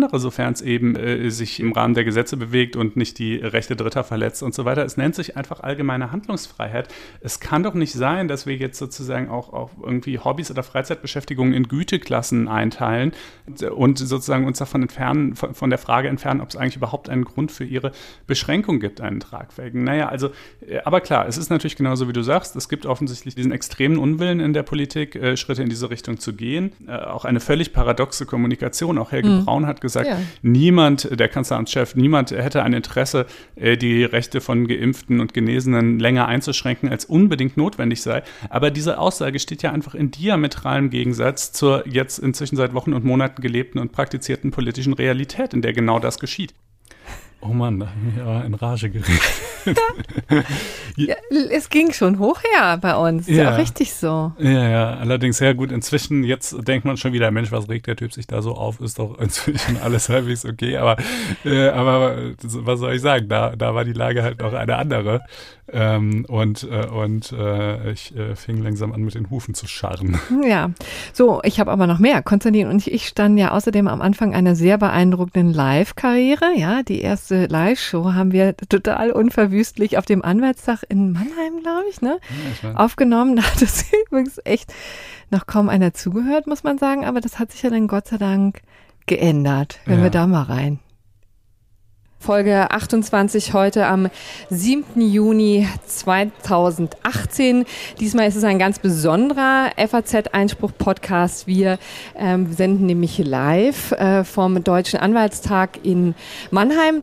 sofern es eben äh, sich im Rahmen der Gesetze bewegt und nicht die Rechte Dritter verletzt und so weiter. Es nennt sich einfach allgemeine Handlungsfreiheit. Es kann doch nicht sein, dass wir jetzt sozusagen auch, auch irgendwie Hobbys oder Freizeitbeschäftigungen in Güteklassen einteilen und sozusagen uns davon entfernen, von, von der Frage entfernen, ob es eigentlich überhaupt einen Grund für ihre Beschränkung gibt, einen tragfähigen. Naja, also, aber klar, es ist natürlich genauso, wie du sagst, es gibt offensichtlich diesen extremen Unwillen in der Politik, äh, Schritte in diese Richtung zu gehen. Äh, auch eine völlig paradoxe Kommunikation. Auch Helge mhm. Braun hat gesagt, ja. niemand, der Kanzleramtschef, niemand hätte ein Interesse, äh, die Rechte von Geimpften und Genesenen länger einzuschränken, als unbedingt notwendig sei. Aber diese Aussage steht ja einfach in diametralem Gegensatz zur jetzt inzwischen seit Wochen und Monaten gelebten und praktizierten politischen Realität, in der genau das geschieht. Oh Mann, da haben wir aber in Rage geredet. Ja, es ging schon hoch her bei uns. Ist ja, ja auch richtig so. Ja, ja, allerdings sehr gut. Inzwischen, jetzt denkt man schon wieder, Mensch, was regt der Typ sich da so auf? Ist doch inzwischen alles halbwegs okay. Aber, äh, aber was soll ich sagen? Da, da war die Lage halt noch eine andere. Ähm, und äh, und äh, ich äh, fing langsam an, mit den Hufen zu scharren. Ja, so, ich habe aber noch mehr. Konstantin und ich standen ja außerdem am Anfang einer sehr beeindruckenden Live-Karriere. Ja, die erste Live-Show haben wir total unverwüstlich auf dem Anwaltstag in Mannheim, glaube ich, ne, ja, ich mein. aufgenommen. Da hat es übrigens echt noch kaum einer zugehört, muss man sagen. Aber das hat sich ja dann Gott sei Dank geändert. Wenn ja. wir da mal rein. Folge achtundzwanzig heute am siebten Juni zweitausendachtzehn. Diesmal ist es ein ganz besonderer F A Z-Einspruch-Podcast. Wir ähm, senden nämlich live äh, vom Deutschen Anwaltstag in Mannheim.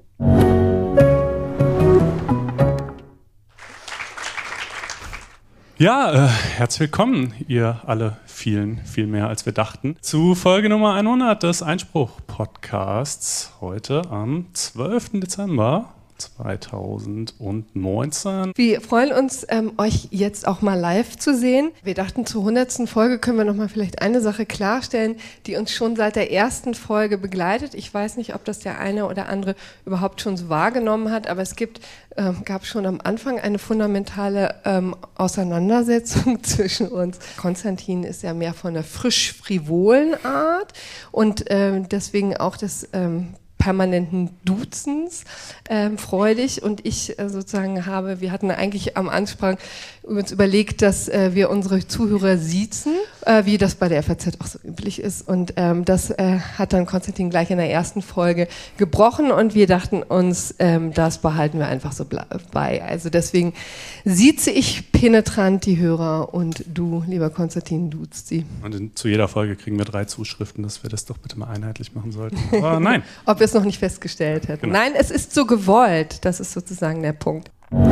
Ja, äh, herzlich willkommen, ihr alle vielen, viel mehr als wir dachten, zu Folge Nummer hundert des Einspruch-Podcasts, heute am zwölften Dezember zweitausendneunzehn. Wir freuen uns, ähm, euch jetzt auch mal live zu sehen. Wir dachten, zur hundertsten Folge können wir noch mal vielleicht eine Sache klarstellen, die uns schon seit der ersten Folge begleitet. Ich weiß nicht, ob das der eine oder andere überhaupt schon so wahrgenommen hat, aber es gibt, ähm, gab schon am Anfang eine fundamentale ähm, Auseinandersetzung zwischen uns. Konstantin ist ja mehr von der frisch-frivolen Art und ähm, deswegen auch das ähm, permanenten Duzens ähm, freudig und ich äh, sozusagen habe, wir hatten eigentlich am Anfang uns überlegt, dass äh, wir unsere Zuhörer siezen, äh, wie das bei der F A Z auch so üblich ist und ähm, das äh, hat dann Konstantin gleich in der ersten Folge gebrochen und wir dachten uns, ähm, das behalten wir einfach so bei. Also deswegen sieze ich penetrant die Hörer und du, lieber Konstantin, duzt sie. Und in, zu jeder Folge kriegen wir drei Zuschriften, dass wir das doch bitte mal einheitlich machen sollten. Aber nein. Ob wir es noch nicht festgestellt hätten. Genau. Nein, es ist so gewollt. Das ist sozusagen der Punkt.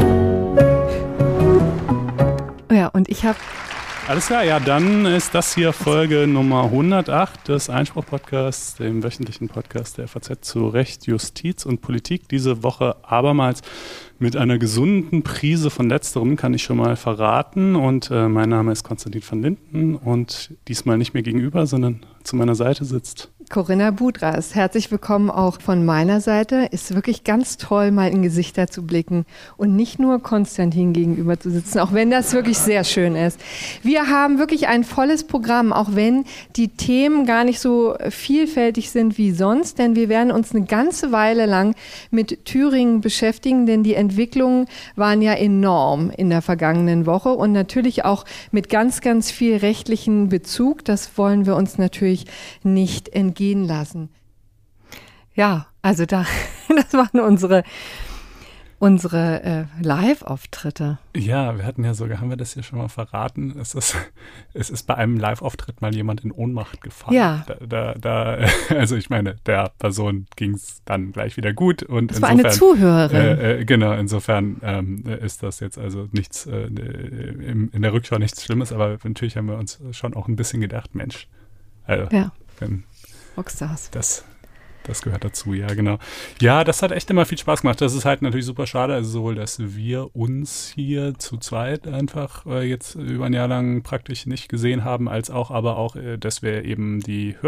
Ja, und ich habe... Alles klar, ja, dann ist das hier Folge Nummer hundertacht des Einspruch-Podcasts, dem wöchentlichen Podcast der F A Z zu Recht, Justiz und Politik. Diese Woche abermals mit einer gesunden Prise von Letzterem, kann ich schon mal verraten. Und äh, mein Name ist Konstantin van Linden und diesmal nicht mir gegenüber, sondern zu meiner Seite sitzt Corinna Budras. Herzlich willkommen auch von meiner Seite. Ist wirklich ganz toll, mal in Gesichter zu blicken und nicht nur Konstantin gegenüber zu sitzen, auch wenn das wirklich sehr schön ist. Wir haben wirklich ein volles Programm, auch wenn die Themen gar nicht so vielfältig sind wie sonst, denn wir werden uns eine ganze Weile lang mit Thüringen beschäftigen, denn die Entwicklungen waren ja enorm in der vergangenen Woche und natürlich auch mit ganz, ganz viel rechtlichen Bezug. Das wollen wir uns natürlich nicht entgehen lassen. Ja, also da, das waren unsere, unsere äh, Live-Auftritte. Ja, wir hatten ja sogar, haben wir das hier schon mal verraten, es ist, es ist bei einem Live-Auftritt mal jemand in Ohnmacht gefallen. Ja. Da, da, da, also ich meine, der Person ging es dann gleich wieder gut. Und das war insofern, eine Zuhörerin. Äh, äh, genau, insofern ähm, ist das jetzt also nichts, äh, in, in der Rückschau nichts Schlimmes, aber natürlich haben wir uns schon auch ein bisschen gedacht, Mensch, also ja. wenn Rockstars. Das, das gehört dazu, ja, genau. Ja, das hat echt immer viel Spaß gemacht. Das ist halt natürlich super schade, also sowohl, dass wir uns hier zu zweit einfach äh, jetzt über ein Jahr lang praktisch nicht gesehen haben, als auch aber auch, äh, dass wir eben die Hörer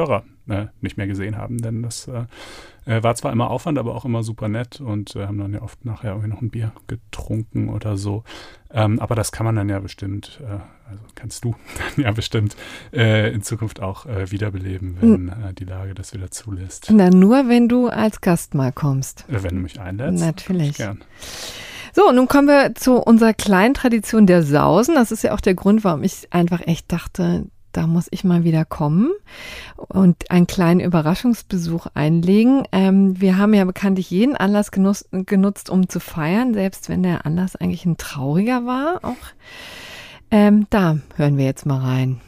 äh, nicht mehr gesehen haben. Denn das äh, war zwar immer Aufwand, aber auch immer super nett und äh, haben dann ja oft nachher irgendwie noch ein Bier getrunken oder so. Ähm, aber das kann man dann ja bestimmt, äh, also kannst du dann ja bestimmt äh, in Zukunft auch äh, wiederbeleben, wenn äh, die Lage das wieder zulässt. Na, nur wenn du als Gast mal kommst. Äh, wenn du mich einlädst. Natürlich. Gern. So, nun kommen wir zu unserer kleinen Tradition der Sausen. Das ist ja auch der Grund, warum ich einfach echt dachte, da muss ich mal wieder kommen und einen kleinen Überraschungsbesuch einlegen. Ähm, wir haben ja bekanntlich jeden Anlass genutzt, genutzt, um zu feiern, selbst wenn der Anlass eigentlich ein trauriger war. Auch ähm, da hören wir jetzt mal rein.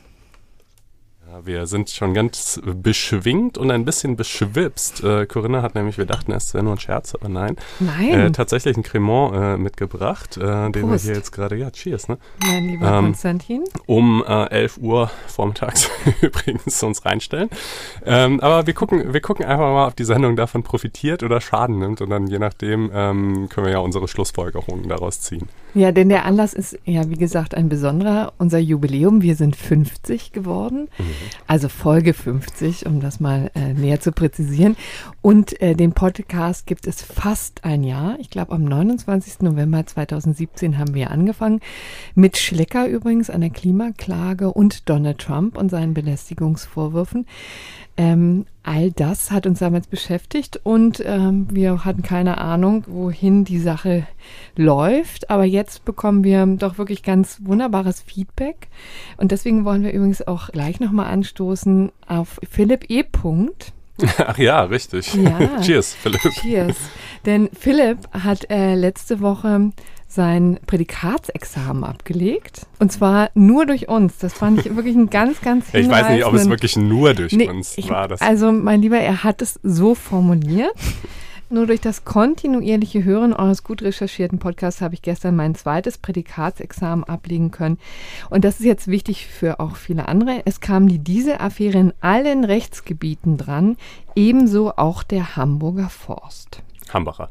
Ja, wir sind schon ganz beschwingt und ein bisschen beschwipst. Äh, Corinna hat nämlich, wir dachten erst, es wäre nur ein Scherz, aber nein. Nein. Äh, tatsächlich ein Cremant äh, mitgebracht, äh, den wir hier jetzt gerade, ja, cheers, ne? Mein lieber ähm, Konstantin. Um äh, elf Uhr vormittags übrigens zu uns reinstellen. Ähm, aber wir gucken, wir gucken einfach mal, ob die Sendung davon profitiert oder Schaden nimmt und dann je nachdem ähm, können wir ja unsere Schlussfolgerungen daraus ziehen. Ja, denn der Anlass ist ja, wie gesagt, ein besonderer, unser Jubiläum. Wir sind fünfzig geworden, mhm. also Folge fünfzig, um das mal äh, näher zu präzisieren. Und äh, den Podcast gibt es fast ein Jahr. Ich glaube, am neunundzwanzigsten November zweitausendsiebzehn haben wir angefangen. Mit Schlecker übrigens an der Klimaklage und Donald Trump und seinen Belästigungsvorwürfen. Ähm, all das hat uns damals beschäftigt und ähm, wir hatten keine Ahnung, wohin die Sache läuft. Aber jetzt bekommen wir doch wirklich ganz wunderbares Feedback. Und deswegen wollen wir übrigens auch gleich nochmal anstoßen auf Philipp E. Punkt. Ach ja, richtig. Ja. Cheers, Philipp. Cheers. Denn Philipp hat äh, letzte Woche sein Prädikatsexamen abgelegt. Und zwar nur durch uns. Das fand ich wirklich ein ganz, ganz Ich weiß nicht, ob es wirklich nur durch nee, uns ich, war. Das also, mein Lieber, er hat es so formuliert. Nur durch das kontinuierliche Hören eures gut recherchierten Podcasts habe ich gestern mein zweites Prädikatsexamen ablegen können. Und das ist jetzt wichtig für auch viele andere. Es kam die Dieselaffäre in allen Rechtsgebieten dran, ebenso auch der Hamburger Forst. Hambacher.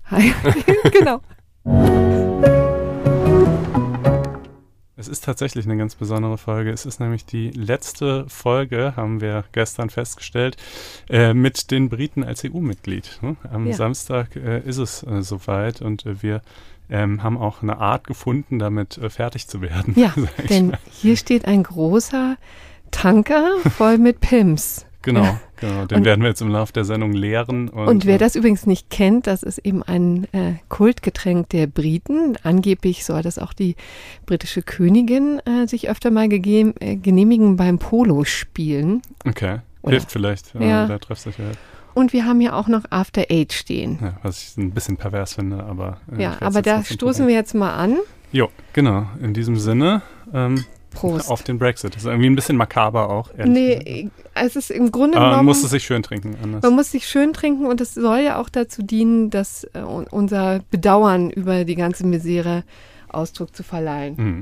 Genau. Es ist tatsächlich eine ganz besondere Folge. Es ist nämlich die letzte Folge, haben wir gestern festgestellt, äh, mit den Briten als E U-Mitglied. Ne? Am ja. Samstag äh, ist es äh, soweit und äh, wir ähm, haben auch eine Art gefunden, damit äh, fertig zu werden. Ja, denn hier steht ein großer Tanker voll mit Pims. Genau, genau. Den und, werden wir jetzt im Laufe der Sendung leeren. Und, und wer das übrigens nicht kennt, das ist eben ein äh, Kultgetränk der Briten. Angeblich soll das auch die britische Königin äh, sich öfter mal gegeben, äh, genehmigen beim Polospielen. Okay, Oder? Hilft vielleicht äh, ja. der Treffsicherheit. Und wir haben hier auch noch After Eight stehen. Ja, was ich ein bisschen pervers finde, aber... Äh, ja, aber da stoßen wir jetzt mal an. Jo, genau. In diesem Sinne... Ähm, Prost. Auf den Brexit. Das ist irgendwie ein bisschen makaber auch. Nee, gesagt. Es ist im Grunde Aber genommen... man muss es sich schön trinken. Anders. Man muss sich schön trinken und es soll ja auch dazu dienen, dass äh, unser Bedauern über die ganze Misere Ausdruck zu verleihen. Mhm.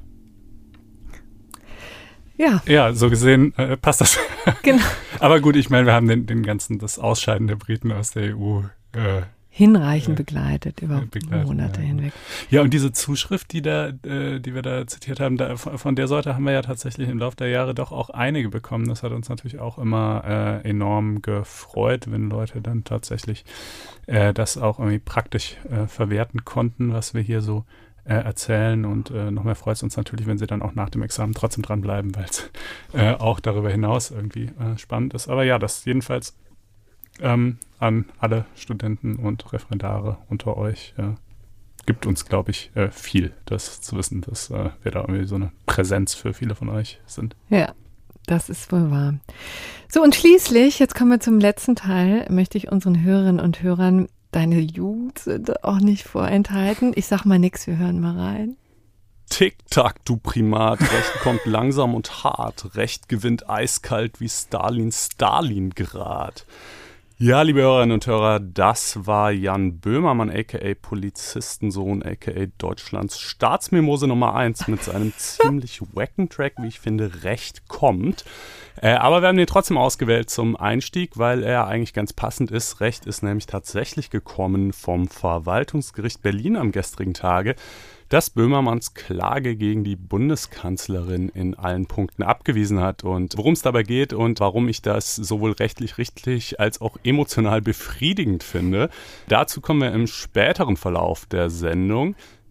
Ja. Ja, so gesehen äh, passt das. Genau. Aber gut, ich meine, wir haben den, den ganzen, das Ausscheiden der Briten aus der E U äh, hinreichend begleitet über begleitet, Monate ja. hinweg. Ja, und diese Zuschrift, die da, äh, die wir da zitiert haben, da, von, von der Sorte haben wir ja tatsächlich im Laufe der Jahre doch auch einige bekommen. Das hat uns natürlich auch immer äh, enorm gefreut, wenn Leute dann tatsächlich äh, das auch irgendwie praktisch äh, verwerten konnten, was wir hier so äh, erzählen. Und äh, noch mehr freut es uns natürlich, wenn sie dann auch nach dem Examen trotzdem dranbleiben, weil es äh, auch darüber hinaus irgendwie äh, spannend ist. Aber ja, das jedenfalls Ähm, an alle Studenten und Referendare unter euch äh, gibt uns, glaube ich, äh, viel, das zu wissen, dass äh, wir da irgendwie so eine Präsenz für viele von euch sind. Ja, das ist wohl wahr. So, und schließlich, jetzt kommen wir zum letzten Teil, möchte ich unseren Hörerinnen und Hörern deine Jugend auch nicht vorenthalten. Ich sag mal nix, wir hören mal rein. Tick-Tack, du Primat, Recht kommt langsam und hart, Recht gewinnt eiskalt wie Stalins Stalingrad. Ja, liebe Hörerinnen und Hörer, das war Jan Böhmermann, aka Polizistensohn, aka Deutschlands Staatsmimose Nummer eins mit seinem ziemlich wacken Track, wie ich finde, Recht kommt. Äh, aber wir haben den trotzdem ausgewählt zum Einstieg, weil er eigentlich ganz passend ist. Recht ist nämlich tatsächlich gekommen vom Verwaltungsgericht Berlin am gestrigen Tage. dass Böhmermanns Klage gegen die Bundeskanzlerin in allen Punkten abgewiesen hat und worum es dabei geht und warum ich das sowohl rechtlich richtig als auch emotional befriedigend finde. Dazu kommen wir im späteren Verlauf der Sendung.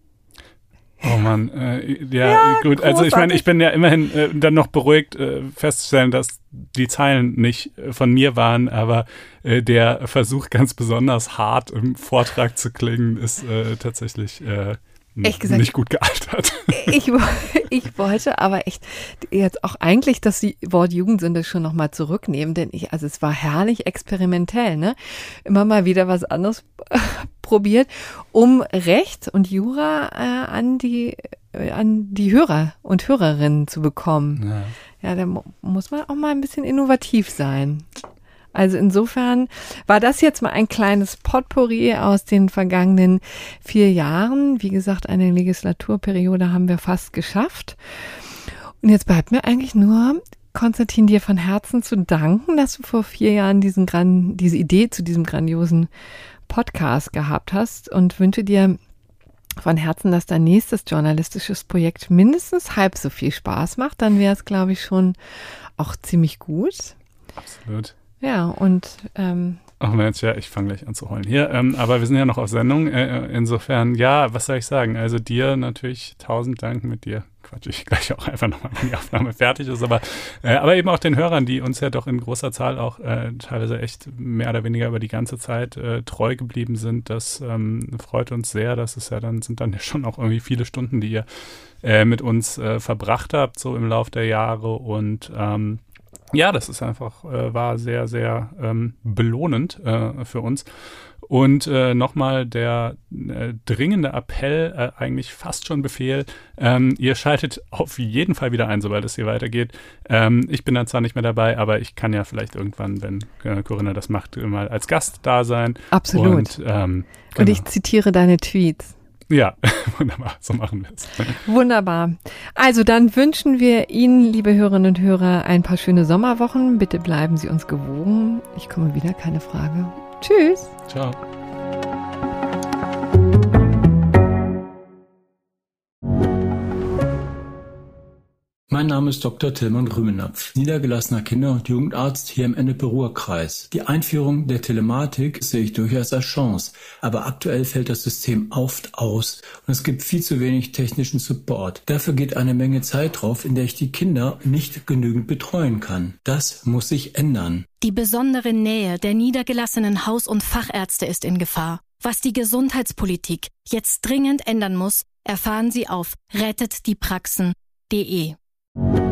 Oh Mann, äh, ja, ja, gut. Großartig. Also ich meine, ich bin ja immerhin äh, dann noch beruhigt äh, festzustellen, dass die Zeilen nicht äh, von mir waren, aber äh, der Versuch ganz besonders hart im Vortrag zu klingen, ist äh, tatsächlich äh, Echt gesagt, nicht gut gealtert. Ich, ich wollte aber echt jetzt auch eigentlich das Wort Jugendsünde schon nochmal zurücknehmen, denn ich, also es war herrlich experimentell, ne? Immer mal wieder was anderes probiert, um Recht und Jura äh, an die äh, an die Hörer und Hörerinnen zu bekommen. Ja, ja, da mu- muss man auch mal ein bisschen innovativ sein. Also insofern war das jetzt mal ein kleines Potpourri aus den vergangenen vier Jahren. Wie gesagt, eine Legislaturperiode haben wir fast geschafft. Und jetzt bleibt mir eigentlich nur, Konstantin, dir von Herzen zu danken, dass du vor vier Jahren diesen gran- diese Idee zu diesem grandiosen Podcast gehabt hast und wünsche dir von Herzen, dass dein nächstes journalistisches Projekt mindestens halb so viel Spaß macht. Dann wäre es, glaube ich, schon auch ziemlich gut. Absolut. Ja, und ähm, Ach Mensch, ja, ich fange gleich an zu heulen hier. Ähm, aber wir sind ja noch auf Sendung. Äh, insofern, ja, was soll ich sagen? Also dir natürlich tausend Dank, mit dir quatsch ich gleich auch einfach nochmal, wenn die Aufnahme fertig ist. Aber, äh, aber eben auch den Hörern, die uns ja doch in großer Zahl auch äh, teilweise echt mehr oder weniger über die ganze Zeit äh, treu geblieben sind. Das ähm, freut uns sehr. Das ist ja dann, sind dann ja schon auch irgendwie viele Stunden, die ihr äh, mit uns äh, verbracht habt, so im Lauf der Jahre. Und ähm, ja, das ist einfach, äh, war sehr, sehr ähm, belohnend äh, für uns. Und äh, nochmal der äh, dringende Appell, äh, eigentlich fast schon Befehl, ähm, ihr schaltet auf jeden Fall wieder ein, sobald es hier weitergeht. Ähm, ich bin dann zwar nicht mehr dabei, aber ich kann ja vielleicht irgendwann, wenn äh, Corinna das macht, mal als Gast da sein. Absolut. Und, ähm, genau. Und ich zitiere deine Tweets. Ja, wunderbar, so machen wir es. Wunderbar. Also dann wünschen wir Ihnen, liebe Hörerinnen und Hörer, ein paar schöne Sommerwochen. Bitte bleiben Sie uns gewogen. Ich komme wieder, keine Frage. Tschüss. Ciao. Mein Name ist Doktor Tilman Rümenapf, niedergelassener Kinder- und Jugendarzt hier im Ennepe-Ruhr-Kreis. Die Einführung der Telematik sehe ich durchaus als Chance, aber aktuell fällt das System oft aus und es gibt viel zu wenig technischen Support. Dafür geht eine Menge Zeit drauf, in der ich die Kinder nicht genügend betreuen kann. Das muss sich ändern. Die besondere Nähe der niedergelassenen Haus- und Fachärzte ist in Gefahr. Was die Gesundheitspolitik jetzt dringend ändern muss, erfahren Sie auf rettet die praxen punkt de.